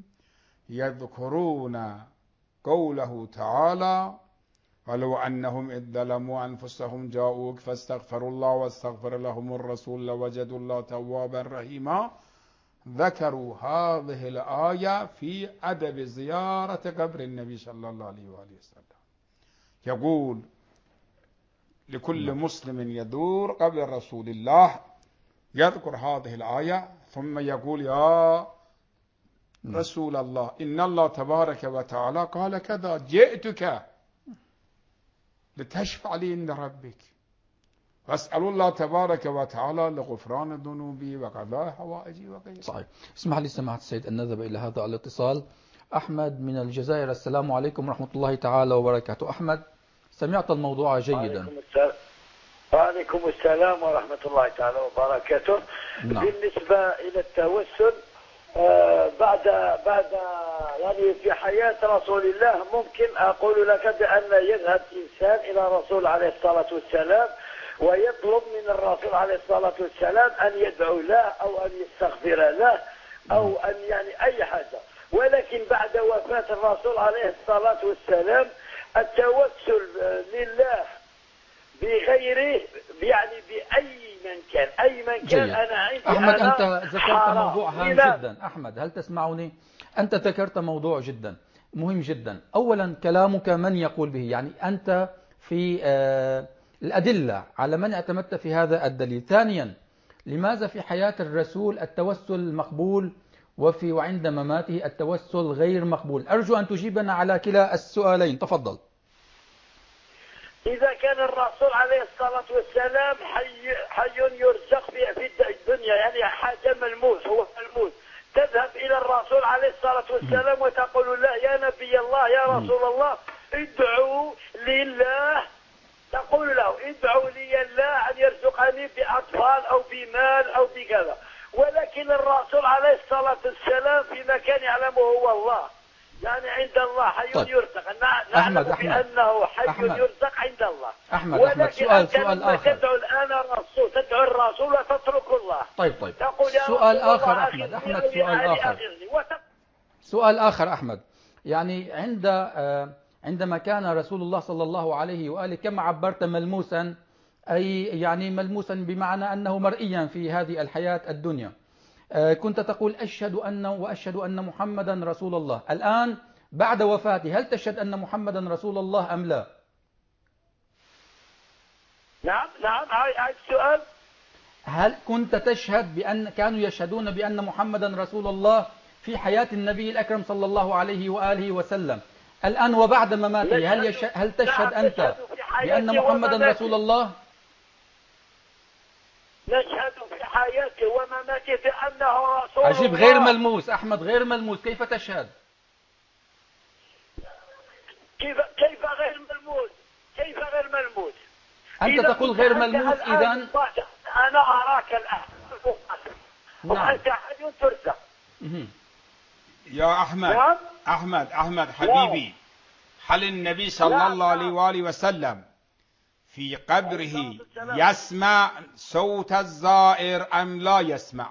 يذكرون قوله تعالى ولو أنهم إذ ظلموا أنفسهم جاءوك فاستغفروا الله واستغفر لهم الرسول لوجدوا الله توابا رحيما. ذكروا هذه الآية في أدب زيارة قبر النبي صلى الله عليه وآله وسلم. يقول لكل مسلم يدور قبر رسول الله يذكر هذه الآية ثم يقول يا رسول الله إن الله تبارك وتعالى قال كذا جئتك لتشفع لي عند ربك واسأل الله تبارك وتعالى لغفران ذنوبي وقضاء حوائجي وغيرها. صحيح. اسمح لي سماحة السيد أن نذهب إلى هذا الاتصال. أحمد من الجزائر، السلام عليكم ورحمة الله تعالى وبركاته. أحمد، سمعت الموضوع جيدا. وعليكم السلام ورحمة الله تعالى وبركاته. نعم. بالنسبة إلى التوسل آه بعد بعد يعني في حياة رسول الله ممكن أقول لك بأن يذهب إنسان إلى رسول عليه الصلاة والسلام ويطلب من الرسول عليه الصلاة والسلام أن يدعو له أو أن يستغفر له أو أن يعني أي حاجة، ولكن بعد وفاة الرسول عليه الصلاة والسلام التوسل لله بغيره يعني بأي من كان أي من كان. جيد. أنا عندي أحمد أنا أنت ذكرت موضوع هام جدا. أحمد هل تسمعني؟ أنت ذكرت موضوع جدا مهم جدا. أولا كلامك من يقول به، يعني أنت في آه الأدلة على من اعتمدت في هذا الدليل. ثانيا لماذا في حياة الرسول التوسل مقبول وفي وعند مماته التوسل غير مقبول؟ أرجو أن تجيبنا على كلا السؤالين، تفضل. إذا كان الرسول عليه الصلاة والسلام حي, حي يرزق في الدنيا يعني حاجة الموت هو الموت، تذهب إلى الرسول عليه الصلاة والسلام وتقول له يا نبي الله يا رسول الله ادعوا لله، تقول له ادعوا لي الله أن يرزقني بأطفال أو بمال أو بكذا، ولكن الرسول عليه الصلاة والسلام في مكان يعلمه هو الله، يعني عند الله حي طيب. يرزق، نعلم أحمد أحمد بأنه حي أحمد. يرزق عند الله. أحمد ولكن أحمد سؤال أنت سؤال لما آخر. تدعو الآن الرسول، تدعو الرسول وتترك الله. طيب طيب تقول يا سؤال رسول آخر الله أحمد أغثني أحمد أو سؤال لأهلي آخر أغثني وت... سؤال آخر أحمد، يعني عند آه، عندما كان رسول الله صلى الله عليه وآله كما عبرت ملموسا، أي يعني ملموسا بمعنى أنه مرئيا في هذه الحياة الدنيا، آه، كنت تقول أشهد أن وأشهد أن محمدا رسول الله. الآن بعد وفاته هل تشهد أن محمدا رسول الله أم لا؟ نعم نعم هاي السؤال. هل كنت تشهد بأن كانوا يشهدون بأن محمدا رسول الله في حياة النبي الأكرم صلى الله عليه وآله وسلم، الآن وبعد مماته هل, يش... هل تشهد نعم أنت بأن محمدا رسول الله؟ نشهد في حياته ومماته بأنه رسول عجيب، الله. غير ملموس أحمد، غير ملموس، كيف تشهد؟ كيف كيف غير ملموس؟ كيف غير ملموس؟ أنت تقول غير ملموس إذا أنا أراك الآن وأنت حي ترزق. يا أحمد نعم؟ أحمد أحمد حبيبي، هل النبي صلى نعم. الله عليه وآله وسلم في قبره يسمع صوت الزائر أم لا يسمع؟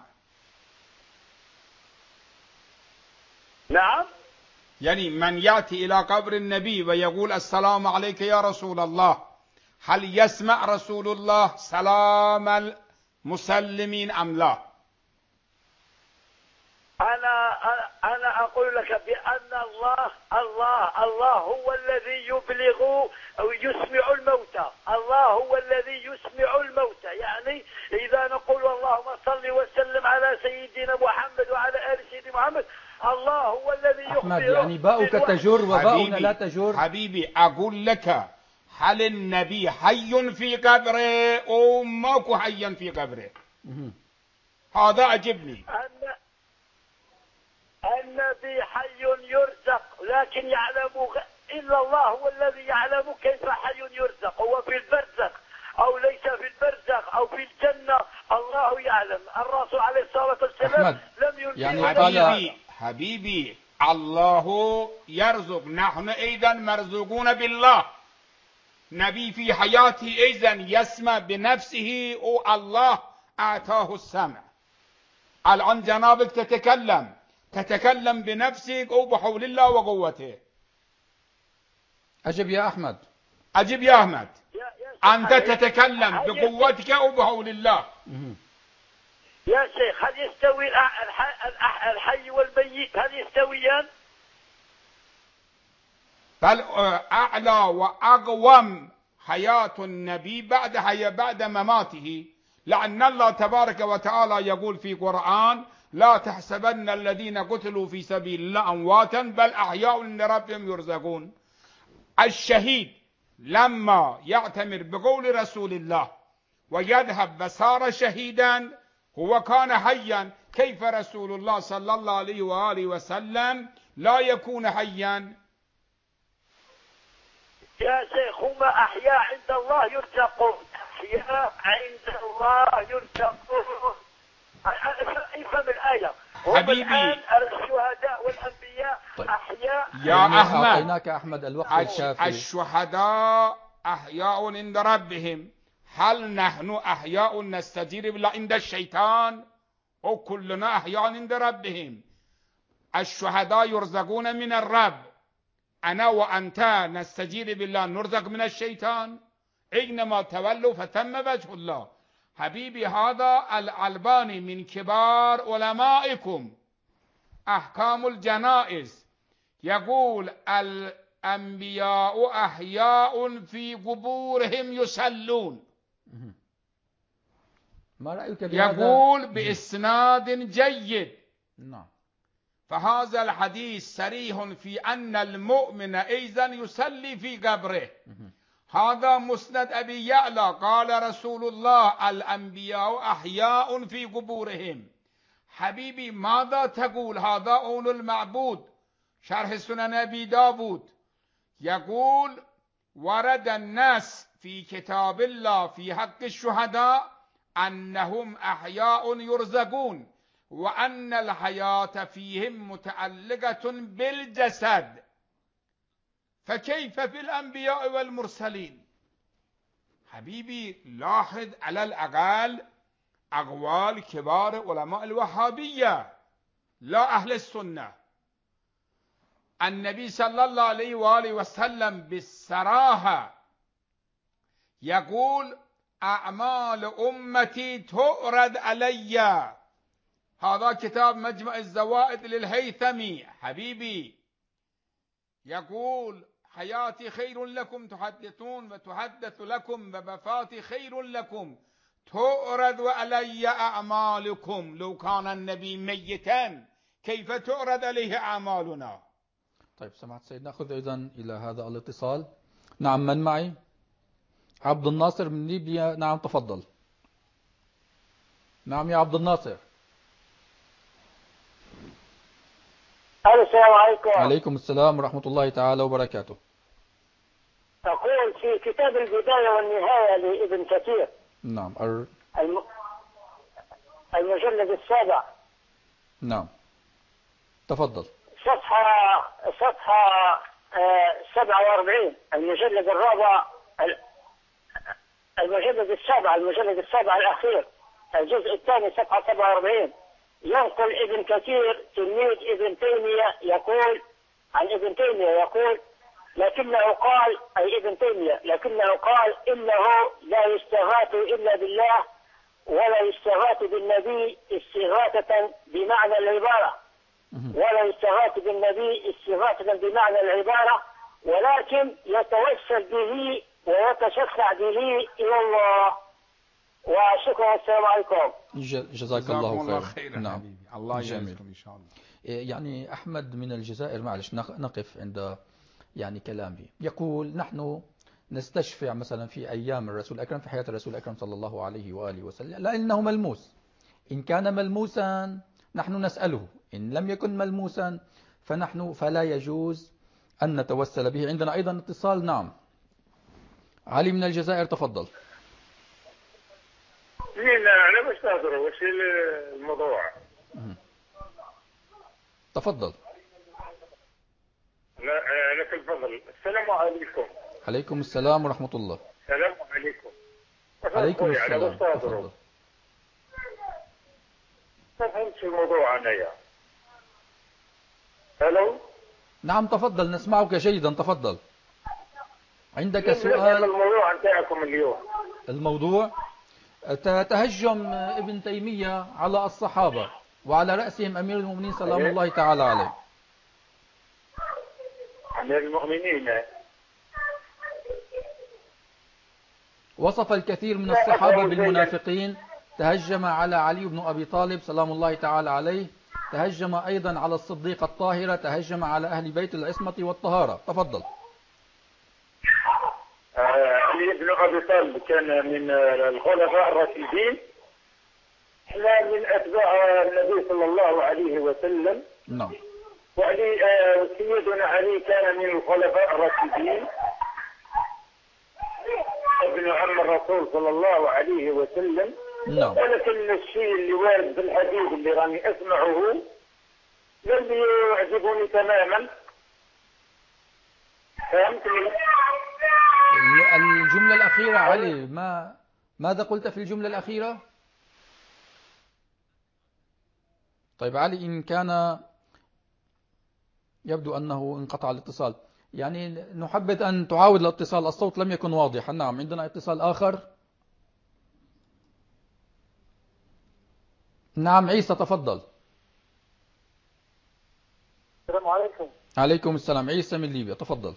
نعم. يعني من يأتي إلى قبر النبي ويقول السلام عليك يا رسول الله، هل يسمع رسول الله سلام المسلمين أم لا؟ أنا أنا أقول لك بأن الله الله الله هو الذي يبلغ أو يسمع الموتى، الله هو الذي يسمع الموتى. يعني إذا نقول اللهم صل وسلم على سيدنا محمد وعلى آل سيدنا محمد، الله هو الذي يخبر. أحمد يعني باؤك تجر وباؤنا لا تجر. حبيبي أقول لك، هل النبي حي في قبره أو ماكو حيا في قبره؟ هذا أجبني. النبي حي يرزق، لكن يعلم إلا الله هو الذي يعلم كيف حي يرزق، هو في البرزخ أو ليس في البرزخ أو في الجنة، الله يعلم. الرسول عليه الصلاة والسلام لم يرزق. يعني حبيبي حبيبي الله يرزق، نحن أيضا مرزوقون بالله. نبي في حياته أيضا يسمع بنفسه أو الله أعطاه السمع. الآن جنابك تتكلم تتكلم بنفسك أو بحول الله وقوته. أجب يا أحمد. أجب يا أحمد. أنت تتكلم بقوتك أو بحول الله. يا شيخ، هل يستوي الحي والميت؟ هل يستويان؟ بل أعلى وأقوم حياة النبي بعد حياة بعد مماته، لأن الله تبارك وتعالى يقول في القرآن: لا تحسبن الذين قتلوا في سبيل الله أمواتا بل أحياء عند ربهم يرزقون. الشهيد لما يعتمر بقول رسول الله ويذهب وصار شهيدا، هو كان حيا، كيف رسول الله صلى الله عليه وآله وسلم لا يكون حيا؟ يا شيخ، هم أحياء عند الله يرزقون، أحياء عند الله يرزقون. افهم الآية. حبيبي الشهداء والأنبياء طيب. أحياء. يا أحمد، أعطيناك أحمد الوقت الكافي. الشهداء أحياء عند ربهم، هل نحن أحياء نستجيب بالله عند الشيطان؟ أو كلنا أحياء عند ربهم؟ الشهداء يرزقون من الرب، أنا وأنت نستجيب بالله نرزق من الشيطان؟ إنما تولوا فتم وجه الله. حبيبي هذا الألباني من كبار علمائكم أحكام الجنائز يقول الأنبياء أحياء في قبورهم يصلون. ما رأيك بهذا؟ يقول بإسناد جيد. نعم. فهذا الحديث صريح في أن المؤمن أيضا يصلي في قبره. هذا مسند أبي يعلى قال رسول الله الأنبياء أحياء في قبورهم. حبيبي ماذا تقول؟ هذا أول المعبود شرح سنن أبي داود يقول: ورد الناس في كتاب الله في حق الشهداء أنهم أحياء يرزقون، وأن الحياة فيهم متعلقة بالجسد، فكيف في الأنبياء والمرسلين؟ حبيبي لاحظ على الأقل أقوال كبار علماء الوهابية لا أهل السنة. النبي صلى الله عليه وآله وسلم بالصراحة يقول أعمال أمتي تؤرد علي. هذا كتاب مجمع الزوائد للهيثمي. حبيبي يقول حياتي خير لكم تحدثون وتحدث لكم، ووفاتي خير لكم تؤرد علي أعمالكم. لو كان النبي ميتا كيف تؤرد عليه أعمالنا؟ طيب سمعت سيد، نأخذ إذن إلى هذا الاتصال. نعم، من معي؟ عبد الناصر من ليبيا. نعم تفضل. نعم يا عبد الناصر. السلام عليكم. عليكم السلام ورحمة الله تعالى وبركاته. أقول في كتاب البداية والنهاية لابن كثير. نعم. أر... الم... المجلد السابع. نعم تفضل. صفحة صفحة سبعة وأربعين. المجلد الرابع، المجلد السابع المجلد السابع الأخير، الجزء الثاني صفحة سبعة وأربعين. ينقل ابن كثير تلميذ ابن تيمية يقول عن ابن تيمية يقول: لكنه قال، أي ابن تيمية، لكنه قال إنه لا يستغاث إلا بالله ولا يستغاث بالنبي استغاثة بمعنى العبارة، ولا يستغاث بالنبي استغاثة بمعنى العبارة، ولكن يتوسل به ويتشفع به إلى الله. وشكرا، والسلام عليكم. جزاك الله خيرا. نعم. حبيبي الله يجزيكم إن شاء الله. يعني أحمد من الجزائر، معلش نقف عند يعني كلامه. يقول نحن نستشفع مثلا في أيام الرسول الأكرم، في حياة الرسول الأكرم صلى الله عليه وآله وسلم، لأنه ملموس. إن كان ملموسا نحن نسأله، إن لم يكن ملموسا فنحن فلا يجوز أن نتوسل به. عندنا أيضا اتصال. نعم علي من الجزائر تفضل. لا أنا مش ناظر وش الموضوع. تفضل. لا لك الفضل. السلام عليكم. عليكم السلام ورحمة الله. السلام عليكم. عليكم السلام. تفضل. ما فهمتش الموضوع أنا يا. ألو. نعم تفضل، نسمعك جيدا. تفضل. عندك سؤال؟ الموضوع نتاعكم اليوم. الموضوع تهجم ابن تيمية على الصحابة وعلى رأسهم أمير المؤمنين سلام الله تعالى عليه. أمير المؤمنين وصف الكثير من الصحابة بالمنافقين. تهجم على علي بن أبي طالب سلام الله تعالى عليه. تهجم أيضا على الصديقة الطاهرة. تهجم على أهل بيت العصمة والطهارة. تفضل. علي بن أبي طالب كان من الخلفاء الراشدين، احنا من أتباع النبي صلى الله عليه وسلم. نعم. وعلي سيدنا علي كان من الخلفاء الراشدين، ابن عم الرسول صلى الله عليه وسلم. نعم. ولكن الشيء اللي وارد في الحديث اللي راني أسمعه لم يعجبني تماما. فهمتني؟ الجملة الأخيرة علي، ما ماذا قلت في الجملة الأخيرة؟ طيب علي، إن كان يبدو أنه انقطع الاتصال، يعني نحبذ أن تعاود الاتصال، الصوت لم يكن واضحا. نعم عندنا اتصال آخر. نعم عيسى تفضل. السلام عليكم. عليكم السلام. عيسى من ليبيا تفضل.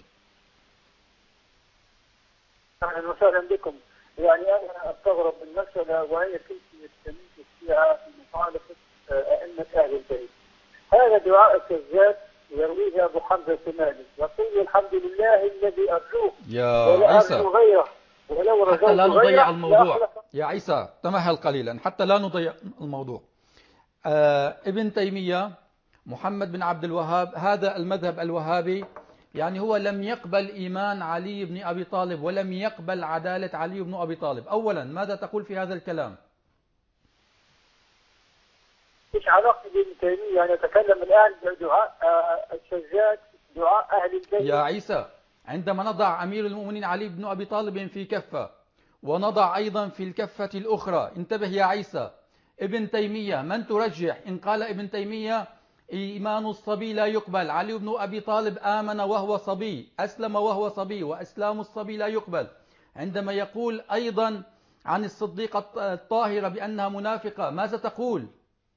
أهلا وسهلا بكم. يعني أنا أستغرب من المسألة، وهي كيف يستميت فيها في مخالفة أئمة أهل البيت. هذا دعاء الكذاب يرويه أبو حمزة الثمالي، يقول الحمد لله الذي أرجوه يا عيسى غيره ولو حتى لا نضيع غيره الموضوع. يا عيسى تمهل قليلا حتى لا نضيع الموضوع. آه ابن تيمية محمد بن عبد الوهاب، هذا المذهب الوهابي، يعني هو لم يقبل إيمان علي بن أبي طالب ولم يقبل عدالة علي بن أبي طالب. أولا ماذا تقول في هذا الكلام؟ ايش علاقة بابن تيمية؟ أنا أتكلم الآن بدعاء السجاد، دعاء أهل البيت. يا عيسى، عندما نضع أمير المؤمنين علي بن أبي طالب في كفة ونضع أيضا في الكفة الأخرى، انتبه يا عيسى، ابن تيمية، من ترجح؟ إن قال ابن تيمية إيمان الصبي لا يقبل، علي بن أبي طالب آمن وهو صبي، أسلم وهو صبي، وإسلام الصبي لا يقبل. عندما يقول أيضا عن الصديقة الطاهرة بأنها منافقة، ماذا تقول؟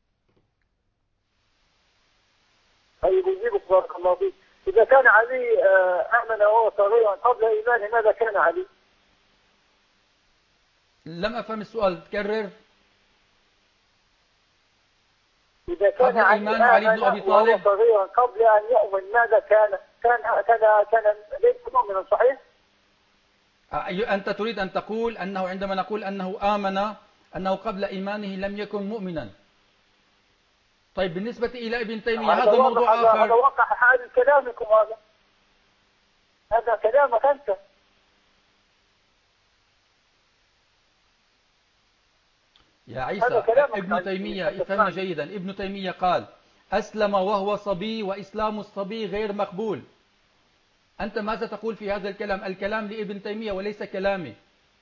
طيب يجيبك بارك الله فيك. إذا كان علي آمن وهو صغيرا قبل إيمانه، ماذا كان علي؟ لم أفهم السؤال، تكرر. إذا كان علي آمن وهو صغيرا قبل أن يؤمن، ماذا كان؟ كان كان كان ليس مؤمنا، صحيح؟ أنت تريد أن تقول أنه عندما نقول أنه آمن أنه قبل إيمانه لم يكن مؤمنا. طيب بالنسبة إلى ابن تيمية هذا موضوع آخر. هذا وقع حال كلامكم، هذا هذا كلامك أنت. يا عيسى، ابن تيمية افهمني جيدا، ابن تيمية قال أسلم وهو صبي وإسلام الصبي غير مقبول. أنت ماذا تقول في هذا الكلام؟ الكلام لابن تيمية وليس كلامي.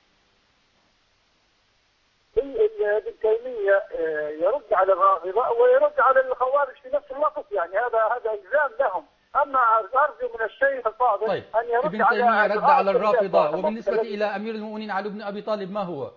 ابن تيمية يرد على الرافضة ويرد على الخوارج في نفس الوقت، يعني هذا هذا إلزام لهم. أما أرجو من الشيخ الفاضل طيب. أن يرد ابن على تيمية رد على الرافضة، وبالنسبة إلى أمير المؤمنين علي بن أبي طالب ما هو؟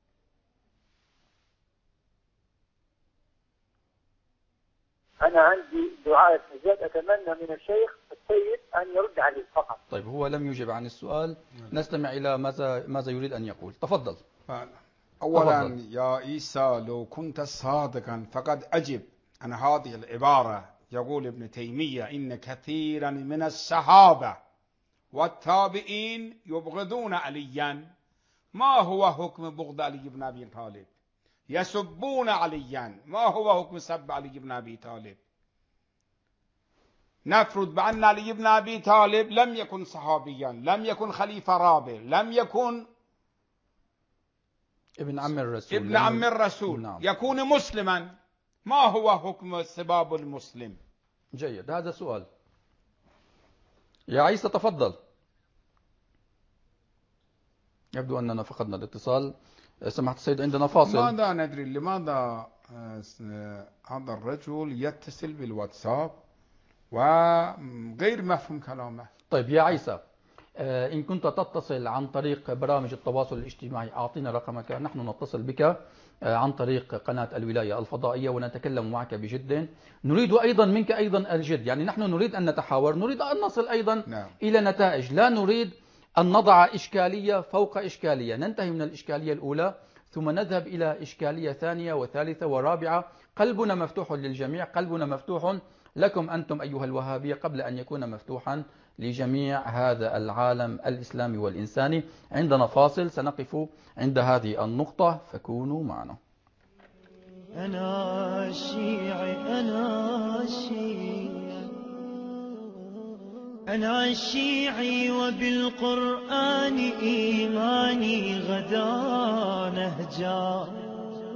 أنا عندي دعاء السجاد، أتمنى من الشيخ السيد أن يرد عليه فقط. طيب هو لم يجب عن السؤال، نستمع إلى ماذا ماذا يريد أن يقول. تفضل. أولا تفضل. يا عيسى، لو كنت صادقا فقد أجب عن هذه العبارة. يقول ابن تيمية إن كثيرا من الصحابة والتابعين يبغضون عليا. ما هو حكم بغض علي بن أبي طالب؟ يسبون عليا، ما هو حكم سب علي بن أبي طالب؟ نفرض بأن علي بن أبي طالب لم يكن صحابيا، لم يكن خليفة رابع، لم يكن ابن عم الرسول، ابن عم الرسول، نعم. يكون مسلما، ما هو حكم سباب المسلم؟ جيد، هذا سؤال. يا عيسى تفضل. يبدو أننا فقدنا الاتصال. سمحت السيد، عندنا فاصل. ماذا ندري لماذا هذا الرجل يتصل بالواتساب وغير مفهوم كلامه؟ طيب يا عيسى، إن كنت تتصل عن طريق برامج التواصل الاجتماعي أعطينا رقمك، نحن نتصل بك عن طريق قناة الولاية الفضائية ونتكلم معك بجد. نريد أيضا منك أيضا الجد، يعني نحن نريد أن نتحاور، نريد أن نصل أيضا نعم. إلى نتائج، لا نريد أن نضع إشكالية فوق إشكالية، ننتهي من الإشكالية الأولى ثم نذهب إلى إشكالية ثانية وثالثة ورابعة. قلبنا مفتوح للجميع، قلبنا مفتوح لكم أنتم أيها الوهابية قبل أن يكون مفتوحا لجميع هذا العالم الإسلامي والإنساني. عندنا فاصل، سنقف عند هذه النقطة، فكونوا معنا. أنا الشيعي أنا الشيعي أنا الشيعي وبالقرآن إيماني غدا نهجا.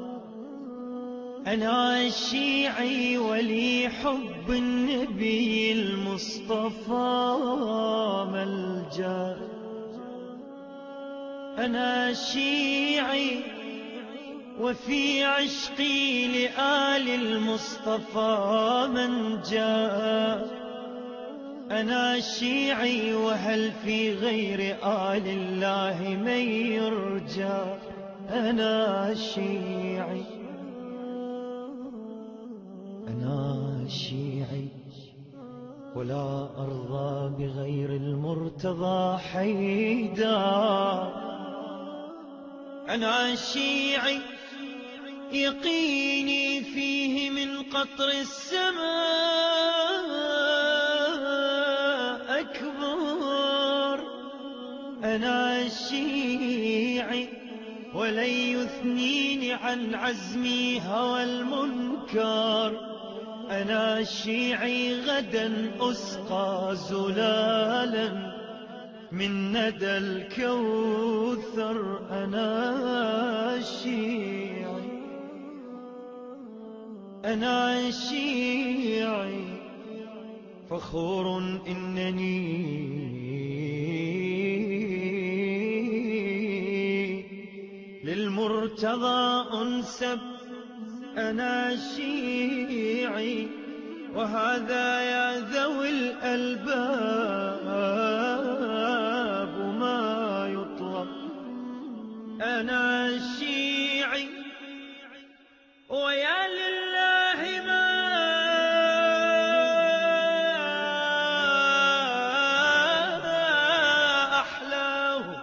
أنا الشيعي ولي حب النبي المصطفى ملجأ. أنا الشيعي وفي عشقي لآل المصطفى من جاء. أنا الشيعي وهل في غير آل الله من يرجى. أنا الشيعي أنا الشيعي ولا أرضى بغير المرتضى حيدا. أنا الشيعي يقيني فيه من قطر السماء أكبر. أنا الشيعي ولن يثنيني عن عزمي هوى المنكر. أنا الشيعي غدا أسقى زلالا من ندى الكوثر. أنا الشيعي أنا الشيعي فخور إنني للمرتضى أنسب. أنا الشيعي وهذا يا ذوي الألباب ما يطلب. أنا الشيعي ويا لله ما أحلاه،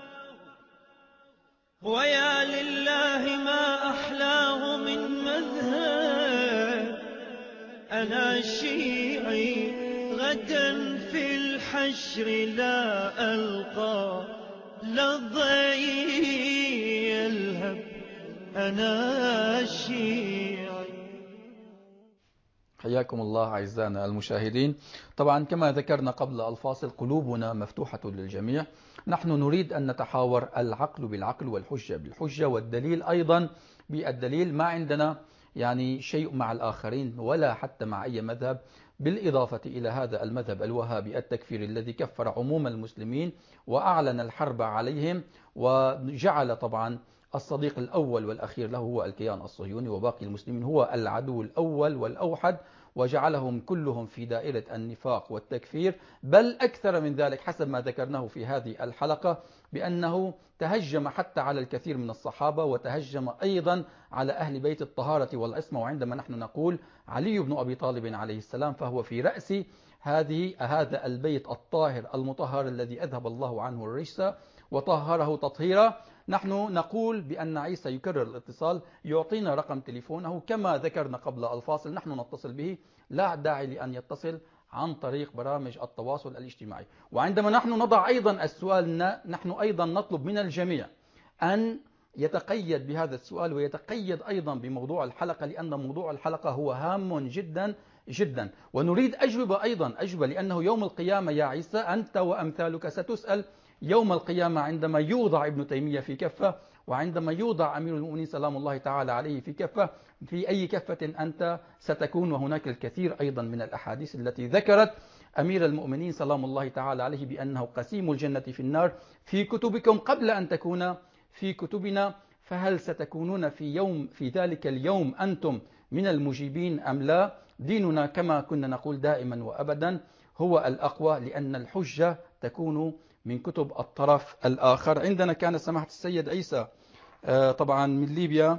ويا لله ما أحلاه من مذهب. أنا الشيعي غدا في الحشر لا ألقى لضي يلهب. أنا الشيعي. حياكم الله أعزائنا المشاهدين. طبعا كما ذكرنا قبل الفاصل قلوبنا مفتوحة للجميع. نحن نريد أن نتحاور العقل بالعقل والحجة بالحجة والدليل أيضا بالدليل. ما عندنا يعني شيء مع الآخرين ولا حتى مع أي مذهب، بالإضافة إلى هذا المذهب الوهابي التكفيري الذي كفر عموم المسلمين وأعلن الحرب عليهم، وجعل طبعا الصديق الأول والأخير له هو الكيان الصهيوني، وباقي المسلمين هو العدو الأول والأوحد، وجعلهم كلهم في دائرة النفاق والتكفير. بل أكثر من ذلك حسب ما ذكرناه في هذه الحلقة، بأنه تهجم حتى على الكثير من الصحابة، وتهجم أيضا على أهل بيت الطهارة والعصمة. وعندما نحن نقول علي بن أبي طالب عليه السلام فهو في رأس هذه هذا البيت الطاهر المطهر الذي أذهب الله عنه الرجس وطهره تطهيرا. نحن نقول بأن عيسى يكرر الاتصال، يعطينا رقم تليفونه كما ذكرنا قبل الفاصل، نحن نتصل به، لا داعي لأن يتصل عن طريق برامج التواصل الاجتماعي. وعندما نحن نضع أيضا السؤال، نحن أيضا نطلب من الجميع أن يتقيد بهذا السؤال ويتقيد أيضا بموضوع الحلقة، لأن موضوع الحلقة هو هام جدا جدا. ونريد أجوبة أيضا أجوبة، لأنه يوم القيامة يا عيسى أنت وأمثالك ستسأل يوم القيامة عندما يوضع ابن تيمية في كفة، وعندما يوضع أمير المؤمنين سلام الله تعالى عليه في كفة، في أي كفة أنت ستكون؟ وهناك الكثير أيضا من الأحاديث التي ذكرت أمير المؤمنين سلام الله تعالى عليه بأنه قسيم الجنة في النار في كتبكم قبل أن تكون في كتبنا. فهل ستكونون في يوم في ذلك اليوم أنتم من المجيبين أم لا؟ ديننا كما كنا نقول دائما وأبدا هو الأقوى، لأن الحجة تكون من كتب الطرف الآخر. عندنا كان سماحة السيد عيسى طبعا من ليبيا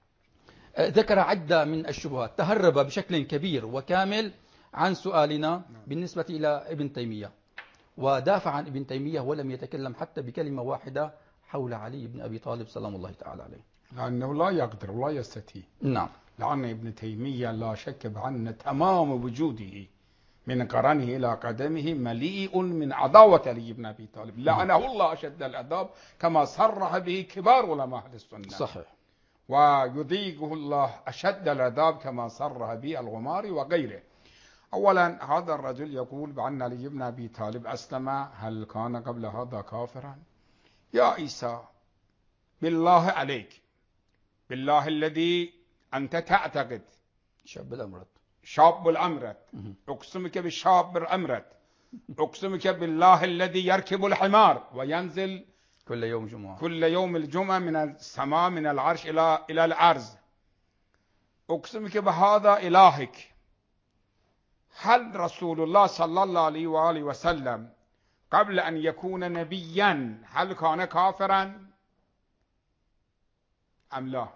ذكر عدة من الشبهات، تهرب بشكل كبير وكامل عن سؤالنا بالنسبة إلى ابن تيمية، ودافع عن ابن تيمية ولم يتكلم حتى بكلمة واحدة حول علي بن أبي طالب سلام الله تعالى عليه، لأنه لا يقدر ولا يستطيع. نعم. لأن ابن تيمية لا شك بأن تمام وجوده من قرنه إلى قدمه مليء من عداوة علي بن أبي طالب، لعنه الله أشد العذاب كما صرح به كبار علماء أهل السنة. صحيح. ويذيقه الله أشد العذاب كما صرح به الغماري وغيره. أولا هذا الرجل يقول بأن علي بن أبي طالب أسلم، هل كان قبل هذا كافرا؟ يا عيسى بالله عليك، بالله الذي أنت تعتقد شاب الأمرد شاب الأمرد، أقسمك بالشاب الأمرد، أقسمك بالله الذي يركب الحمار وينزل كل يوم جمعة كل يوم الجمعة من السماء من العرش إلى إلى الأرض، أقسمك بهذا إلهك، هل رسول الله صلى الله عليه وآله وسلم قبل أن يكون نبيا هل كان كافرا أم لا؟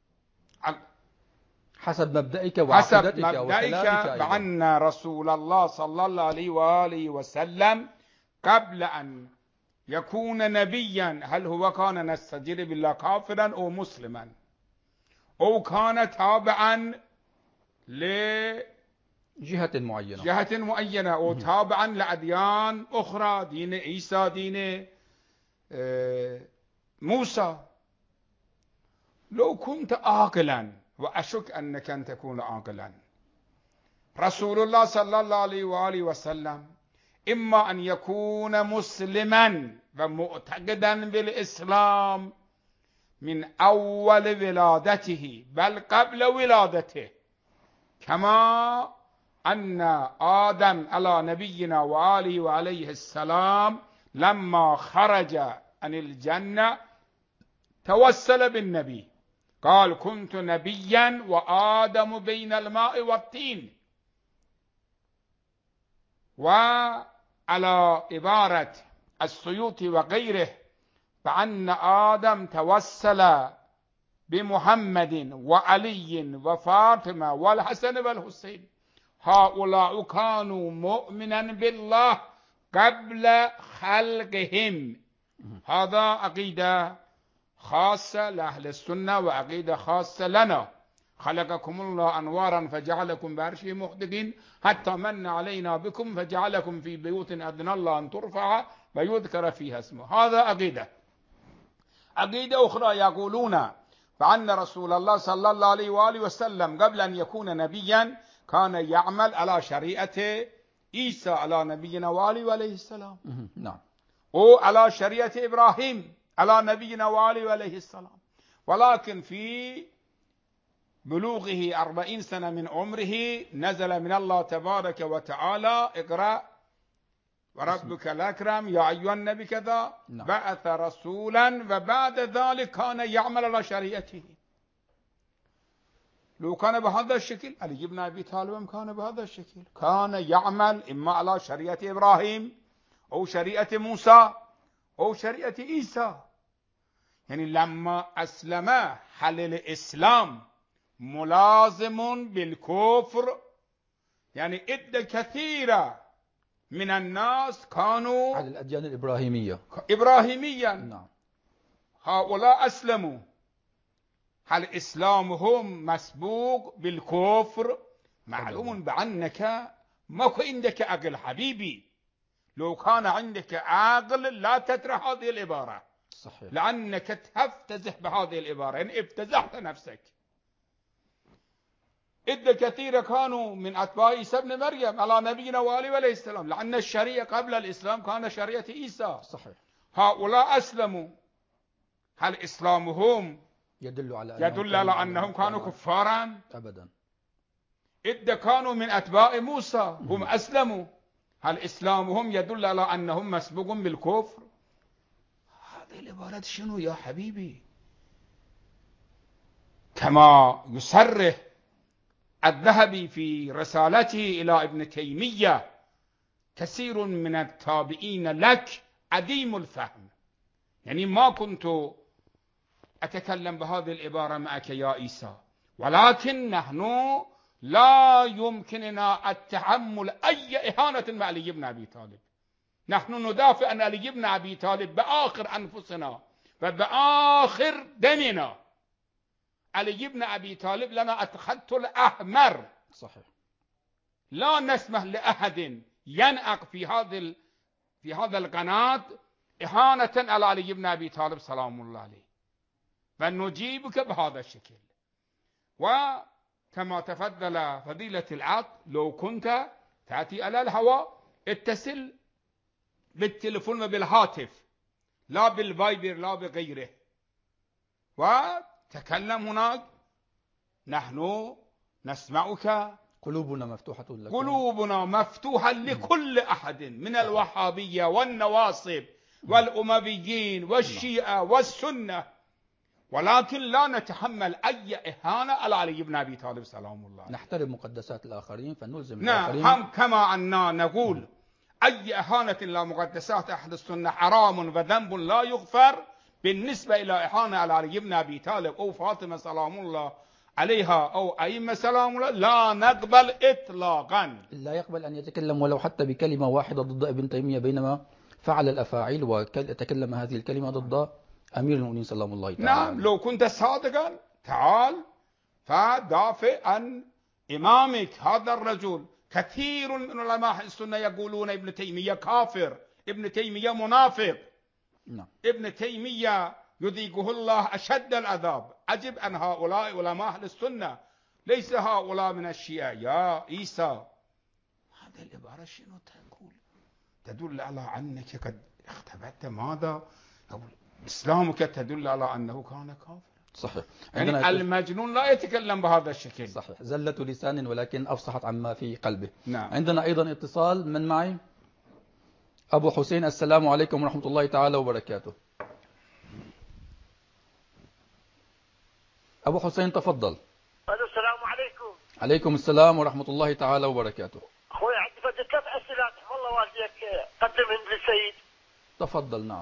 حسب مبدئك وعقيدتك حسب مبدئك بأن رسول الله صلى الله عليه وآله وسلم قبل أن يكون نبيا هل هو كان نستجير بالله كافرا أو مسلما، أو كان تابعا لجهة معينة جهة معينة أو تابعا لأديان أخرى، دين عيسى، دين موسى. لو كنت عاقلا، وأشك أنك أن تكون عاقلا، رسول الله صلى الله عليه وآله وسلم إما أن يكون مسلما ومعتقدا بالإسلام من أول ولادته بل قبل ولادته، كما أن آدم على نبينا وآله وعليه السلام لما خرج عن الجنة توسل بالنبي، قال كنت نبيا وآدم بين الماء والطين. وعلى عبارة السيوطي وغيره فأن آدم توسل بمحمد وعلي وفاطمة والحسن والحسين، هؤلاء كانوا مؤمنا بالله قبل خلقهم. هذا عقيدة خاصة لأهل السنة وعقيدة خاصة لنا. خلقكم الله أنوارا فجعلكم بعرشه محدثين حتى من علينا بكم فجعلكم في بيوت أذن الله أن ترفع ويذكر فيها اسمه. هذا عقيدة. عقيدة أخرى يقولون فأن رسول الله صلى الله عليه وآله وسلم قبل أن يكون نبيا كان يعمل على شريعة عيسى على نبينا وآله وعليه السلام، نعم، وعلى شريعة إبراهيم على نبينا وآله وعليه السلام. ولكن في بلوغه أربعين سنة من عمره نزل من الله تبارك وتعالى اقرأ وربك الأكرم يا أيها النبي كذا، نعم. بعث رسولا وبعد ذلك كان يعمل على شريعته. لو كان بهذا الشكل علي بن أبي طالب كان بهذا الشكل، كان يعمل إما على شريعة إبراهيم أو شريعة موسى أو شريعة عيسى. يعني لما أسلم حل الإسلام ملازم بالكفر، يعني إد كثيرة من الناس كانوا على الأديان الإبراهيمية إبراهيميا، نعم. هؤلاء أسلموا. هل إسلامهم مسبوق بالكفر؟ معلوم بأنك ماكو عندك عقل حبيبي. لو كان عندك عقل لا تطرح هذه العبارة، صحيح. لأنك تفتزح بهذه العبارة، يعني افتزحت نفسك. إذ كثير كانوا من أتباع عيسى ابن مريم على نبينا وآله عليه السلام، لأن الشريعة قبل الإسلام كان شريعة عيسى. صحيح. هؤلاء أسلموا. هل إسلامهم يدل على يدل على أنهم كانوا كفارا؟ أبدا. إذ كانوا من أتباع موسى هم أسلموا، هل إسلامهم يدل على أنهم مسبوق بالكفر؟ هذه العبارات شنو يا حبيبي؟ كما يصرح الذهبي في رسالته إلى ابن تيمية كثير من التابعين لك عديم الفهم. يعني ما كنت أتكلم بهذه العبارة معك يا عيسى، ولكن نحن لا يمكننا التحمل أي إهانة مع علي بن أبي طالب. نحن ندافع عن علي بن أبي طالب بآخر أنفسنا وبآخر دمنا. علي بن أبي طالب لنا الخط الأحمر. صحيح. لا نسمح لأحد ينعق في هذا في هذا القناة إهانة على علي بن أبي طالب سلام الله عليه، فنجيبك بهذا الشكل. وكما تفضل فضيلة العقل، لو كنت تأتي على الهواء اتصل بالتلفون وبالهاتف، لا بالفايبر لا بغيره، وتكلم هناك، نحن نسمعك. قلوبنا مفتوحة لكم. قلوبنا مفتوحة لكل أحد من الوهابية والنواصب والأمويين والشيعة والسنة، ولكن لا نتحمل أي إهانة على علي بن أبي طالب سلام الله عليه. نحترم مقدسات الآخرين فنلزم نعم، الآخرين. هم كما أننا نقول أي إهانة لمقدسات أهل السنة حرام وذنب لا يغفر، بالنسبة إلى إهانة على علي بن أبي طالب أو فاطمة سلام الله عليها أو أئمة سلام الله لا نقبل إطلاقا. لا يقبل أن يتكلم ولو حتى بكلمة واحدة ضد ابن تيمية، بينما فعل الأفاعيل وتكلم هذه الكلمة ضد أمير المؤمنين سلام الله تعالى. نعم، لو كنت صادقا تعال فدافع عن إمامك هذا الرجل. كثير من علماء السنة يقولون ابن تيمية كافر، ابن تيمية منافق، نعم. ابن تيمية يذيقه الله أشد العذاب. عجب أن هؤلاء علماء أهل السنة، ليس هؤلاء من الشيعة. يا عيسى، هذه العبارة شنو تقول؟ تدل على أنك قد اختبأت ماذا؟ إسلامك تدل على أنه كان كافر. صحيح. يعني المجنون لا يتكلم بهذا الشكل. صحيح، زلة لسان ولكن أفصحت عما في قلبه. نعم. عندنا أيضا اتصال. من معي؟ أبو حسين، السلام عليكم ورحمة الله تعالى وبركاته. أبو حسين تفضل. السلام عليكم. عليكم السلام ورحمة الله تعالى وبركاته. أخوي عندي فد ثلاث أسئلة والله والديك قدمهن للسيد. تفضل. نعم.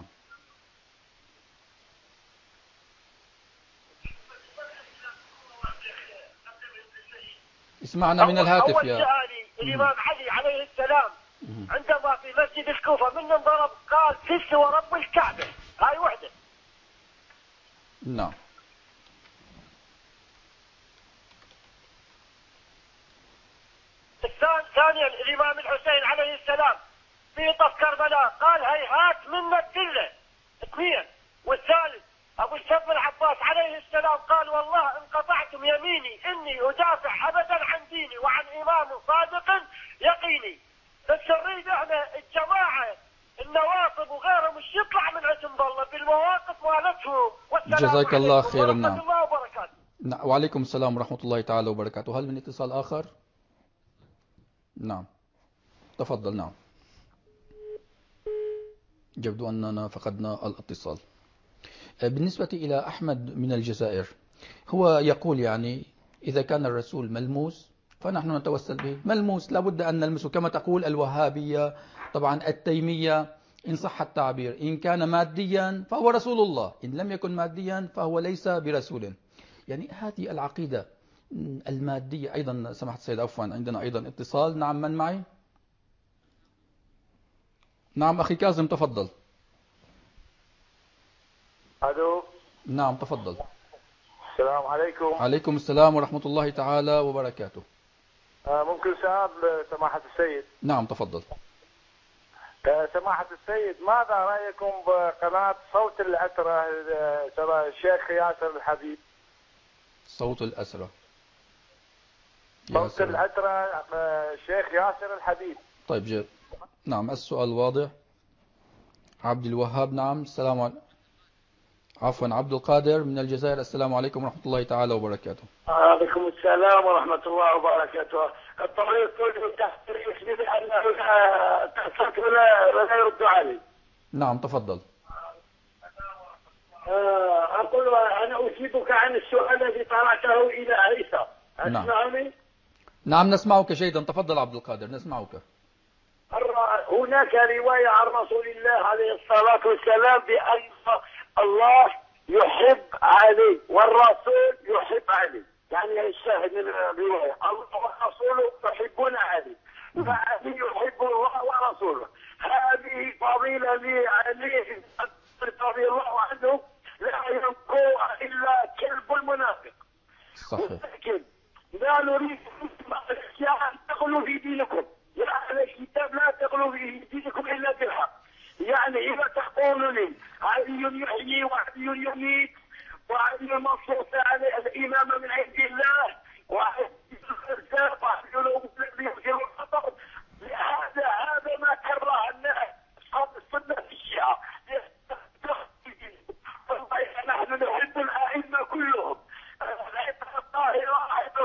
اسمعنا من الهاتف. أول يا سؤالي، الإمام علي عليه السلام عندما في مسجد الكوفة من انضرب قال فزت ورب الكعبة، هاي وحدة. نعم. ثانيا، الإمام الحسين عليه السلام في طف كربلاء قال هيهات منا الدلة. اثنين. والثالث، أبو الشاب العباس عليه السلام قال والله إن قطعتم يميني إني أدافع أبدا عن ديني وعن إمام صادق يقيني. بس نريد احنا الجماعة النواصب وغيرهم مش يطلع من عندهم بالله بالمواقف مالتهم. جزاك الله خيرا. نعم. الله وبركاته. نعم. وعليكم السلام ورحمة الله تعالى وبركاته. هل من اتصال آخر؟ نعم. تفضل. نعم. يبدو أننا فقدنا الاتصال. بالنسبة إلى أحمد من الجزائر، هو يقول يعني إذا كان الرسول ملموس فنحن نتوسل به. ملموس لابد أن نلمسه، كما تقول الوهابية طبعا التيمية إن صح التعبير. إن كان ماديا فهو رسول الله، إن لم يكن ماديا فهو ليس برسول. يعني هذه العقيدة المادية. أيضا سمحت سيد، عفوا عندنا أيضا اتصال. نعم. من معي؟ نعم أخي كاظم تفضل. الو. نعم تفضل. السلام عليكم. عليكم السلام ورحمة الله تعالى وبركاته. آه ممكن سؤال سماحة السيد؟ نعم تفضل. آه سماحة السيد، ماذا رأيكم بقناة صوت الأسرة ترى الشيخ ياسر الحبيب؟ صوت الأسرة. صوت الأسرة الشيخ ياسر الحبيب. طيب جيد. نعم السؤال واضح. عبد الوهاب. نعم. السلام عليكم. عفوا عبد القادر من الجزائر. السلام عليكم ورحمة الله تعالى وبركاته. وعليكم السلام ورحمة الله وبركاته. الطريق كله تحت اسمي بأنه تحت ولا ولا يرد علي. نعم تفضل. أقول أنا أجيبك عن السؤال الذي طرحته إلى عيسى. أسمعني؟ نعم. نعم نسمعك جيدا. تفضل عبد القادر نسمعك. هناك رواية عن رسول الله عليه الصلاة والسلام بأن الله يحب علي والرسول يحب علي. يعني الشاهد من الرواية الله ورسوله يحبون علي فعلي يحب الله ورسوله. هذه فضيلة لعلي رضي الله عنه لا ينكوها إلا كلب المنافق. صحيح. لكن لا نريد أن تغلوا في دينكم. يا أهل الكتاب لا تغلوا في دينكم إلا بالحق. يعني إذا تقول لي علي يحيي وعلي يميت وعلي منصوص على الإمامة من عند الله وعلي الرزاق وعلي الذي يغفر الخطر، لهذا هذا ما كره الناس أصحاب السنة في الشيعة. نحن نحب الأئمة كلهم، الأئمة الطاهرة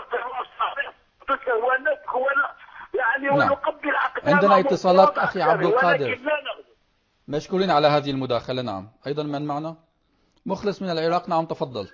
ونسخ ولا يعني ونقبل أقدامهم. عندنا اتصالات أخي عبد القادر. مشكورين على هذه المداخلة. نعم. أيضا من معنا؟ مخلص من العراق. نعم تفضل.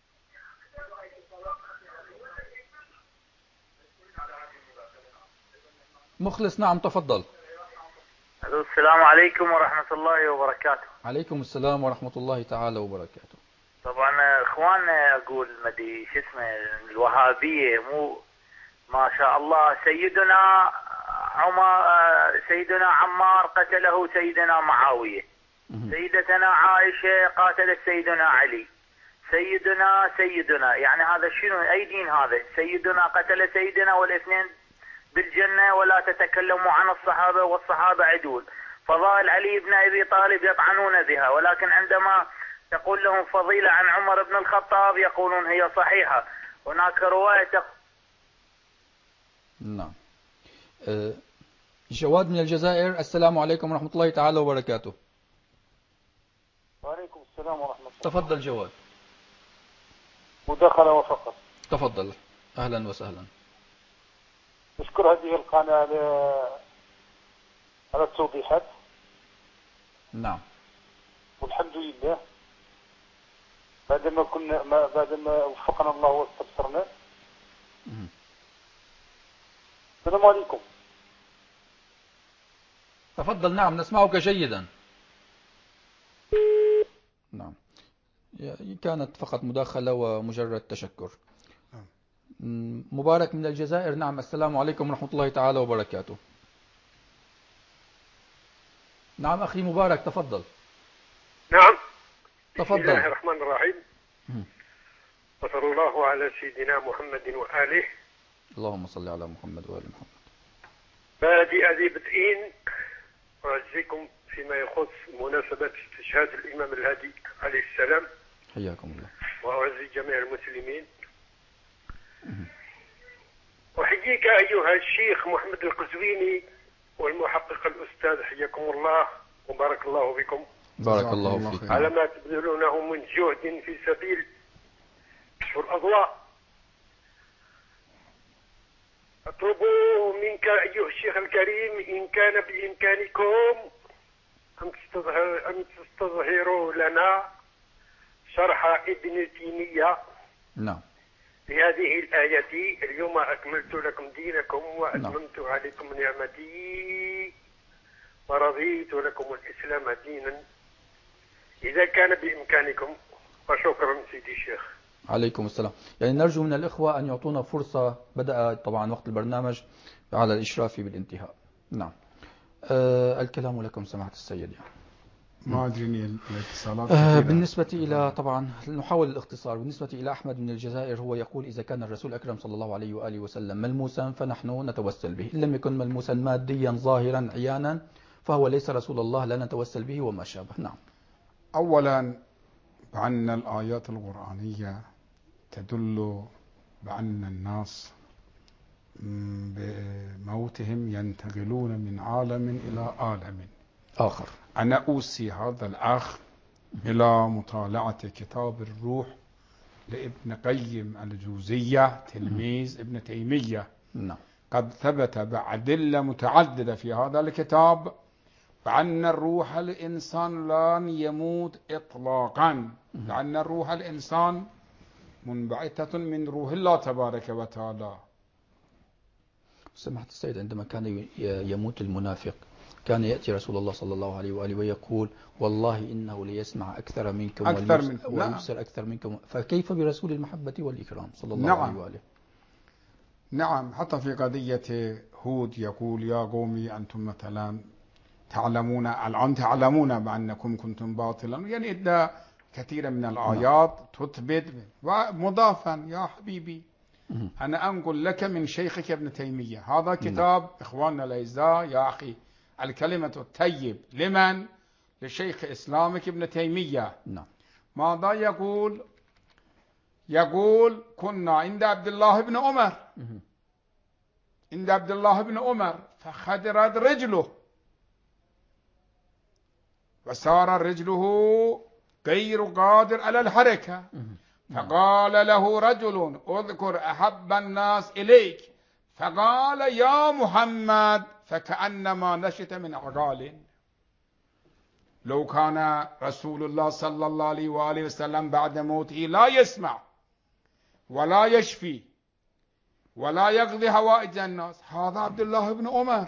مخلص. نعم تفضل. السلام عليكم ورحمة الله وبركاته. عليكم السلام ورحمة الله تعالى وبركاته. طبعا اخواننا اقول مدي شو اسمه الوهابية مو ما شاء الله سيدنا عمر سيدنا عمار قتله سيدنا معاوية، سيدتنا عائشة قاتلت سيدنا علي، سيدنا سيدنا يعني هذا شنو أي دين هذا؟ سيدنا قتل سيدنا والاثنين بالجنة ولا تتكلموا عن الصحابة والصحابة عدول. فضائل علي بن أبي طالب يطعنون بها، ولكن عندما تقول لهم فضيلة عن عمر بن الخطاب يقولون هي صحيحة. هناك رواية تقول. نعم. أه جواد من الجزائر. السلام عليكم ورحمة الله تعالى وبركاته. وعليكم السلام ورحمة الله. تفضل جواد. مداخلة وفقط. تفضل. أهلا وسهلا. نشكر هذه القناة على على التوضيحات. نعم. والحمد لله بعدما كنا ما بعدما وفقنا الله واستبصرنا. السلام عليكم. تفضل. نعم نسمعك جيدا. نعم كانت فقط مداخلة ومجرد تشكر. مبارك من الجزائر. نعم السلام عليكم ورحمة الله تعالى وبركاته. نعم أخي مبارك تفضل. نعم تفضل. بسم الله الرحمن الرحيم. وصلى الله على سيدنا محمد وآله. اللهم صل على محمد وآل محمد. بادئ ذي بدءين أعزيكم فيما يخص مناسبة استشهاد الإمام الهادي عليه السلام. حياكم الله. وأعزي جميع المسلمين. أحييك أيها الشيخ محمد القزويني والمحقق الأستاذ، حياكم الله وبارك الله بكم. بارك الله فيك. على ما تبذلونه من جهد في سبيل كشف الأضواء. أطلب منك أيها الشيخ الكريم إن كان بإمكانكم أن تستظهر أن تستظهروا لنا شرح ابن تيمية. نعم. لهذه الآية: اليوم أكملت لكم دينكم وأتممت عليكم نعمتي ورضيت لكم الإسلام دينا. إذا كان بإمكانكم. وشكرا سيدي الشيخ. عليكم السلام. يعني نرجو من الإخوة أن يعطونا فرصة. بدأ طبعا وقت البرنامج على الإشراف بالانتهاء. نعم. أه الكلام لكم سماحة السيد. يعني ما أدري الاتصالات أه بالنسبة إلى طبعا نحاول الاختصار. بالنسبة إلى أحمد من الجزائر هو يقول إذا كان الرسول الأكرم صلى الله عليه وآله وسلم ملموسا فنحن نتوسل به، إن لم يكن ملموسا ماديا ظاهرا عيانا فهو ليس رسول الله لا نتوسل به وما شابه. نعم. أولا بأن الآيات القرآنية تدل بأن الناس بموتهم ينتقلون من عالم إلى عالم آخر. أنا أوصي هذا الأخ إلى مطالعة كتاب الروح لابن قيم الجوزية تلميذ ابن تيمية. نعم. قد ثبت بأدلة متعددة في هذا الكتاب بأن الروح الإنسان لن يموت إطلاقا، لأن الروح الإنسان منبعثة من روح الله تبارك وتعالى. سمحت السيد عندما كان يموت المنافق كان يأتي رسول الله صلى الله عليه وآله ويقول والله إنه ليسمع أكثر منكم أكثر من ويبصر نعم. أكثر منكم، فكيف برسول المحبة والإكرام صلى الله نعم. عليه وآله. نعم. حتى في قضية هود يقول يا قومي أنتم مثلا تعلمون الآن تعلمون بأنكم كنتم باطلا، يعني إدى كثير من الآيات تثبت. ومضافا يا حبيبي أنا أنقل لك من شيخك ابن تيمية هذا كتاب نعم. إخواننا الأعزاء يا أخي الكلمة الطيب لمن؟ لشيخ إسلامك ابن تيمية. نعم. ماذا يقول؟ يقول كنا عند عبد الله بن عمر عند عبد الله بن عمر فخدرت رجله وصار رجله غير قادر على الحركة، فقال له رجل اذكر أحب الناس إليك، فقال يا محمد فكأنما نشت من عقال. لو كان رسول الله صلى الله عليه وآله وسلم بعد موته لا يسمع ولا يشفي ولا يقضي حوائج الناس، هذا عبد الله بن عمر.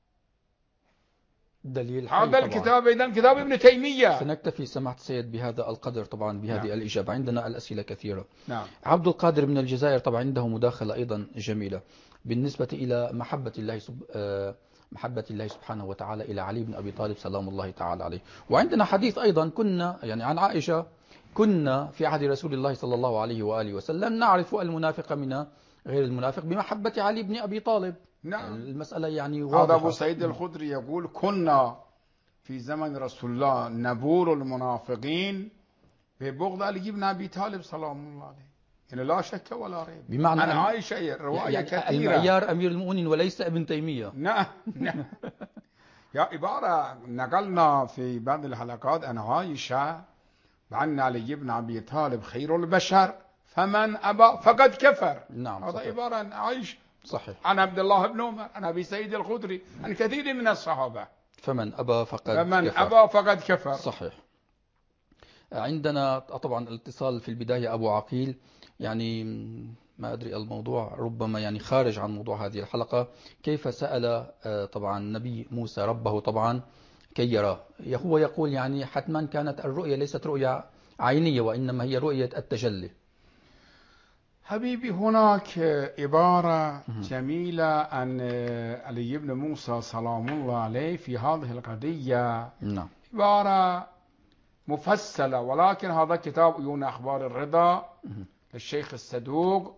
دليل هذا الكتاب إذن كتاب ابن تيمية. سنكتفي سماحة السيد بهذا القدر طبعا بهذه نعم. الإجابة. عندنا الأسئلة كثيرة. نعم. عبد القادر من الجزائر طبعا عنده مداخلة أيضا جميلة بالنسبة إلى محبة الله سب... محبة الله سبحانه وتعالى إلى علي بن أبي طالب سلام الله تعالى عليه. وعندنا حديث أيضا كنا يعني عن عائشة كنا في عهد رسول الله صلى الله عليه وآله وسلم نعرف المنافق من غير المنافق بمحبة علي بن أبي طالب. نعم. المسألة يعني واضحة. هذا أبو سعيد الخدري يقول كنا في زمن رسول الله نبور المنافقين ببغض علي بن أبي طالب سلام الله عليه، يعني لا شك ولا ريب. بمعنى أنا عايشة رواية يعني كثيرة. المعيار أمير المؤمنين وليس ابن تيمية. نعم. نعم. يا عبارة نقلنا في بعض الحلقات أنا عايشة بأن علي بن أبي طالب خير البشر فمن أبى فقد كفر. نعم هذا عبارة عن عائشة، صحيح، عن عبد الله بن عمر، عن أبي سعيد الخدري، عن كثير من الصحابة. فمن أبى فقد فمن كفر. أبى فقد كفر. صحيح. عندنا طبعا الاتصال في البداية أبو عقيل، يعني ما أدري الموضوع ربما يعني خارج عن موضوع هذه الحلقة. كيف سأل طبعا نبي موسى ربه طبعا كي يراه؟ هو يقول يعني حتما كانت الرؤية ليست رؤية عينية وإنما هي رؤية التجلي. حبيبي هناك عبارة جميلة عن علي بن موسى سلام الله عليه في هذه القضية. نعم. عبارة مفصلة، ولكن هذا كتاب عيون أخبار الرضا للشيخ الصدوق.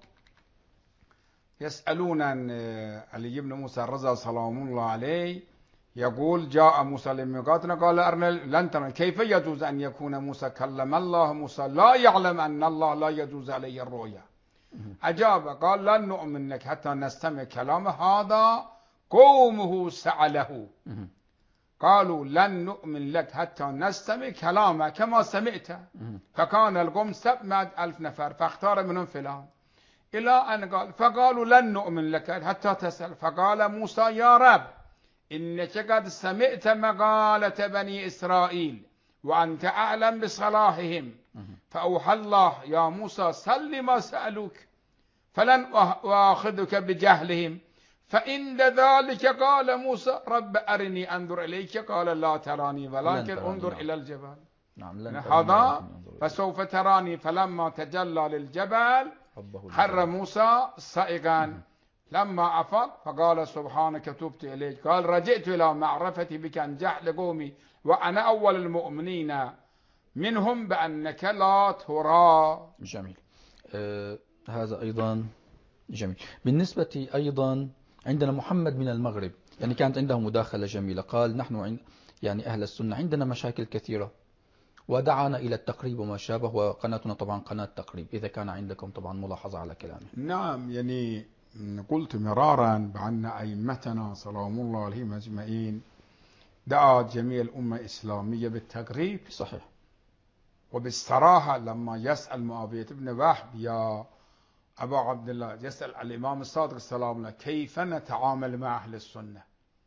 يسألون عن علي بن موسى الرضا سلام الله عليه، يقول جاء موسى لميقاتنا قال أرنا لن ترى. كيف يجوز أن يكون موسى كلم الله؟ موسى لا يعلم أن الله لا يجوز عليه الرؤيا. أجاب قال لن نؤمن لك حتى نستمع كلامه. هذا قومه سأله، قالوا لن نؤمن لك حتى نستمع كلامه كما سمعت. فكان القوم سبعمائة ألف نفر فاختار منهم فلان، إلى أن قال فقالوا لن نؤمن لك حتى تسأل. فقال موسى يا رب إنك قد سمعت مقالة بني إسرائيل وأنت أعلم بصلاحهم، فأوحى الله يا موسى سل ما سألوك فلن أخذك بجهلهم. فإن ذلك قال موسى رب أرني أنظر إليك قال لا تراني ولكن انظر إلى الجبل. نعم هذا فسوف تراني. فلما تجلى للجبل خر موسى صائغا. لما أفاق فقال سبحانك تبت إليك. قال رجعت إلى معرفتي بك عن جهل قومي وأنا أول المؤمنين منهم بأنك لا ترى. جميل. آه هذا أيضا جميل. بالنسبة أيضا عندنا محمد من المغرب، يعني كانت عنده مداخلة جميلة. قال نحن عند يعني أهل السنة عندنا مشاكل كثيرة ودعانا إلى التقريب وما شابه، وقناتنا طبعا قناة تقريب. إذا كان عندكم طبعا ملاحظة على كلامي. نعم، يعني قلت مرارا بأن أئمتنا سلام الله عليهم أجمعين دعا جميع الأمة الإسلامية بالتقريب. صحيح. وبالصراحة لما يسأل معاوية بن وهب يا أبا عبد الله، يسأل الإمام الصادق السلام الله كيف نتعامل مع أهل السنة،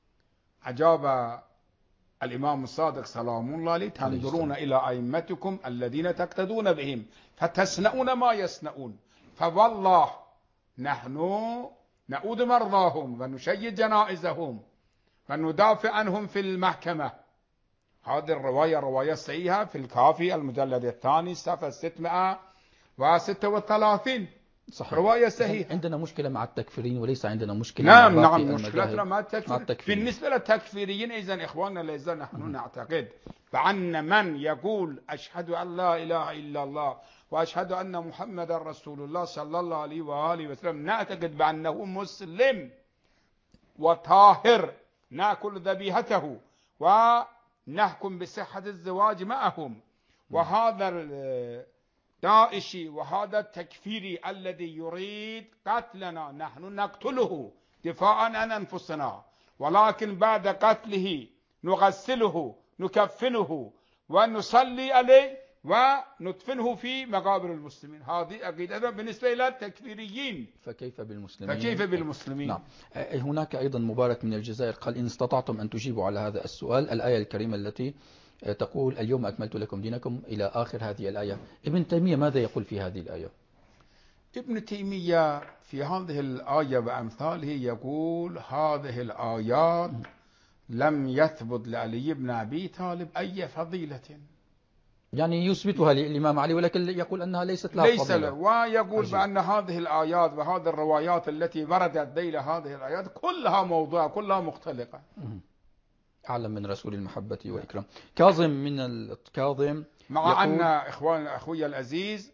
أجاب الإمام الصادق سلام الله عليه تنظرون إلى أئمتكم الذين تقتدون بهم فتسنؤون ما يسنؤون. فوالله نحن نعود مرضاهم ونشيد جنائزهم وندافع عنهم في المحكمة. هذه الرواية رواية صحيحة في الكافي المجلد الثاني صفحة ستمائة وستة وثلاثين. صحيح. رواية صحيحة. عندنا مشكلة مع التكفيرين وليس عندنا مشكلة نعم مع نعم مشكلتنا مع التكفير. التكفيرين. بالنسبة للتكفيريين إذن إخواننا ليس نحن نعتقد بأن من يقول أشهد أن لا إله إلا الله وأشهد أن محمد رسول الله صلى الله عليه وآله وسلم نعتقد بأنه مسلم وطاهر نأكل ذبيحته ونحكم بصحة الزواج معهم. وهذا الداعشي وهذا التكفيري الذي يريد قتلنا نحن نقتله دفاعا عن أنفسنا، ولكن بعد قتله نغسله نكفنه ونصلي عليه وندفنه في مقابر المسلمين. هذه عقيدتنا بالنسبة إلى التكفيريين. فكيف بالمسلمين؟ فكيف بالمسلمين؟ نعم. هناك أيضا مبارك من الجزائر قال إن استطعتم أن تجيبوا على هذا السؤال الآية الكريمة التي تقول اليوم أكملت لكم دينكم إلى آخر هذه الآية. ابن تيمية ماذا يقول في هذه الآية؟ ابن تيمية في هذه الآية وأمثاله يقول هذه الآيات لم يثبت لعلي بن أبي طالب أي فضيلة، يعني يثبتها للإمام علي ولكن يقول أنها ليست لها ليس فضيلة. ويقول عجيب. بأن هذه الآيات وهذه الروايات التي وردت ذيل هذه الآيات كلها موضوع كلها مختلقة. أعلم من رسول المحبة والإكرام. كاظم من الكاظم مع أن إخوان أخوي العزيز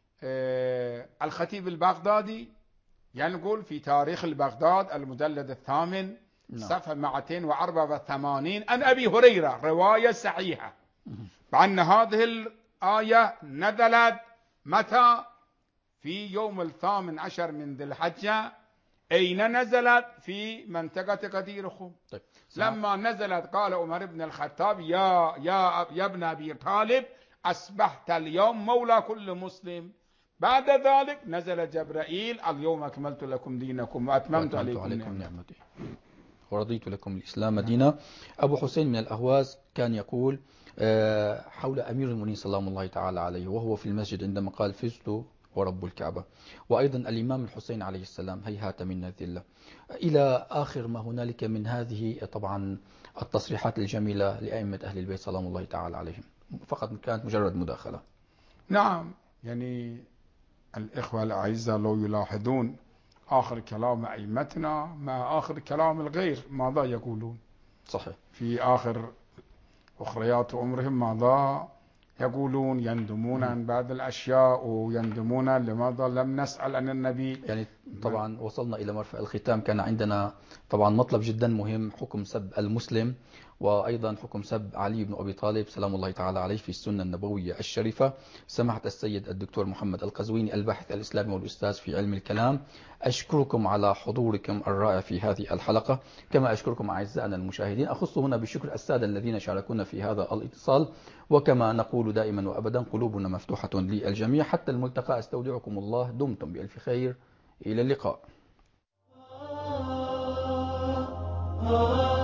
آه الخطيب البغدادي ينقل في تاريخ البغداد المجلد الثامن نعم. صفحة مئتين وأربعة وثمانين عن أبي هريرة رواية صحيحة بأن هذه الآية نزلت متى؟ في يوم الثامن عشر من ذي الحجة. أين نزلت؟ في منطقة قدير خم. طيب. لما نزلت قال عمر بن الخطاب يا يا يا ابن أبي طالب أصبحت اليوم مولى كل مسلم، بعد ذلك نزل جبرائيل اليوم أكملت لكم دينكم وأتممت عليكم, عليكم نعمتي ورضيت لكم الإسلام دينا. أبو حسين من الأهواز كان يقول حول أمير المؤمنين سلام الله تعالى عليه وهو في المسجد عندما قال فزت ورب الكعبة، وأيضا الإمام الحسين عليه السلام هيهات منا الذلة، إلى آخر ما هنالك من هذه طبعا التصريحات الجميلة لأئمة أهل البيت سلام الله تعالى عليهم. فقط كانت مجرد مداخلة. نعم، يعني الإخوة الأعزاء لو يلاحظون آخر كلام أئمتنا مع آخر كلام الغير ماذا يقولون؟ صحيح. في آخر أخريات عمرهم ماذا يقولون؟ يندمون عن بعض الأشياء ويندمون لماذا لم نسأل عن النبي. يعني طبعا وصلنا إلى مرفأ الختام. كان عندنا طبعا مطلب جدا مهم، حكم سب المسلم، وأيضا حكم سب علي بن أبي طالب سلام الله تعالى عليه في السنة النبوية الشريفة. سماحة السيد الدكتور محمد القزويني الباحث الإسلامي والأستاذ في علم الكلام، أشكركم على حضوركم الرائع في هذه الحلقة، كما أشكركم أعزائنا المشاهدين. أخص هنا بشكر السادة الذين شاركونا في هذا الاتصال، وكما نقول دائما وأبدا قلوبنا مفتوحة للجميع. حتى الملتقى، أستودعكم الله، دمتم بألف خير، إلى اللقاء.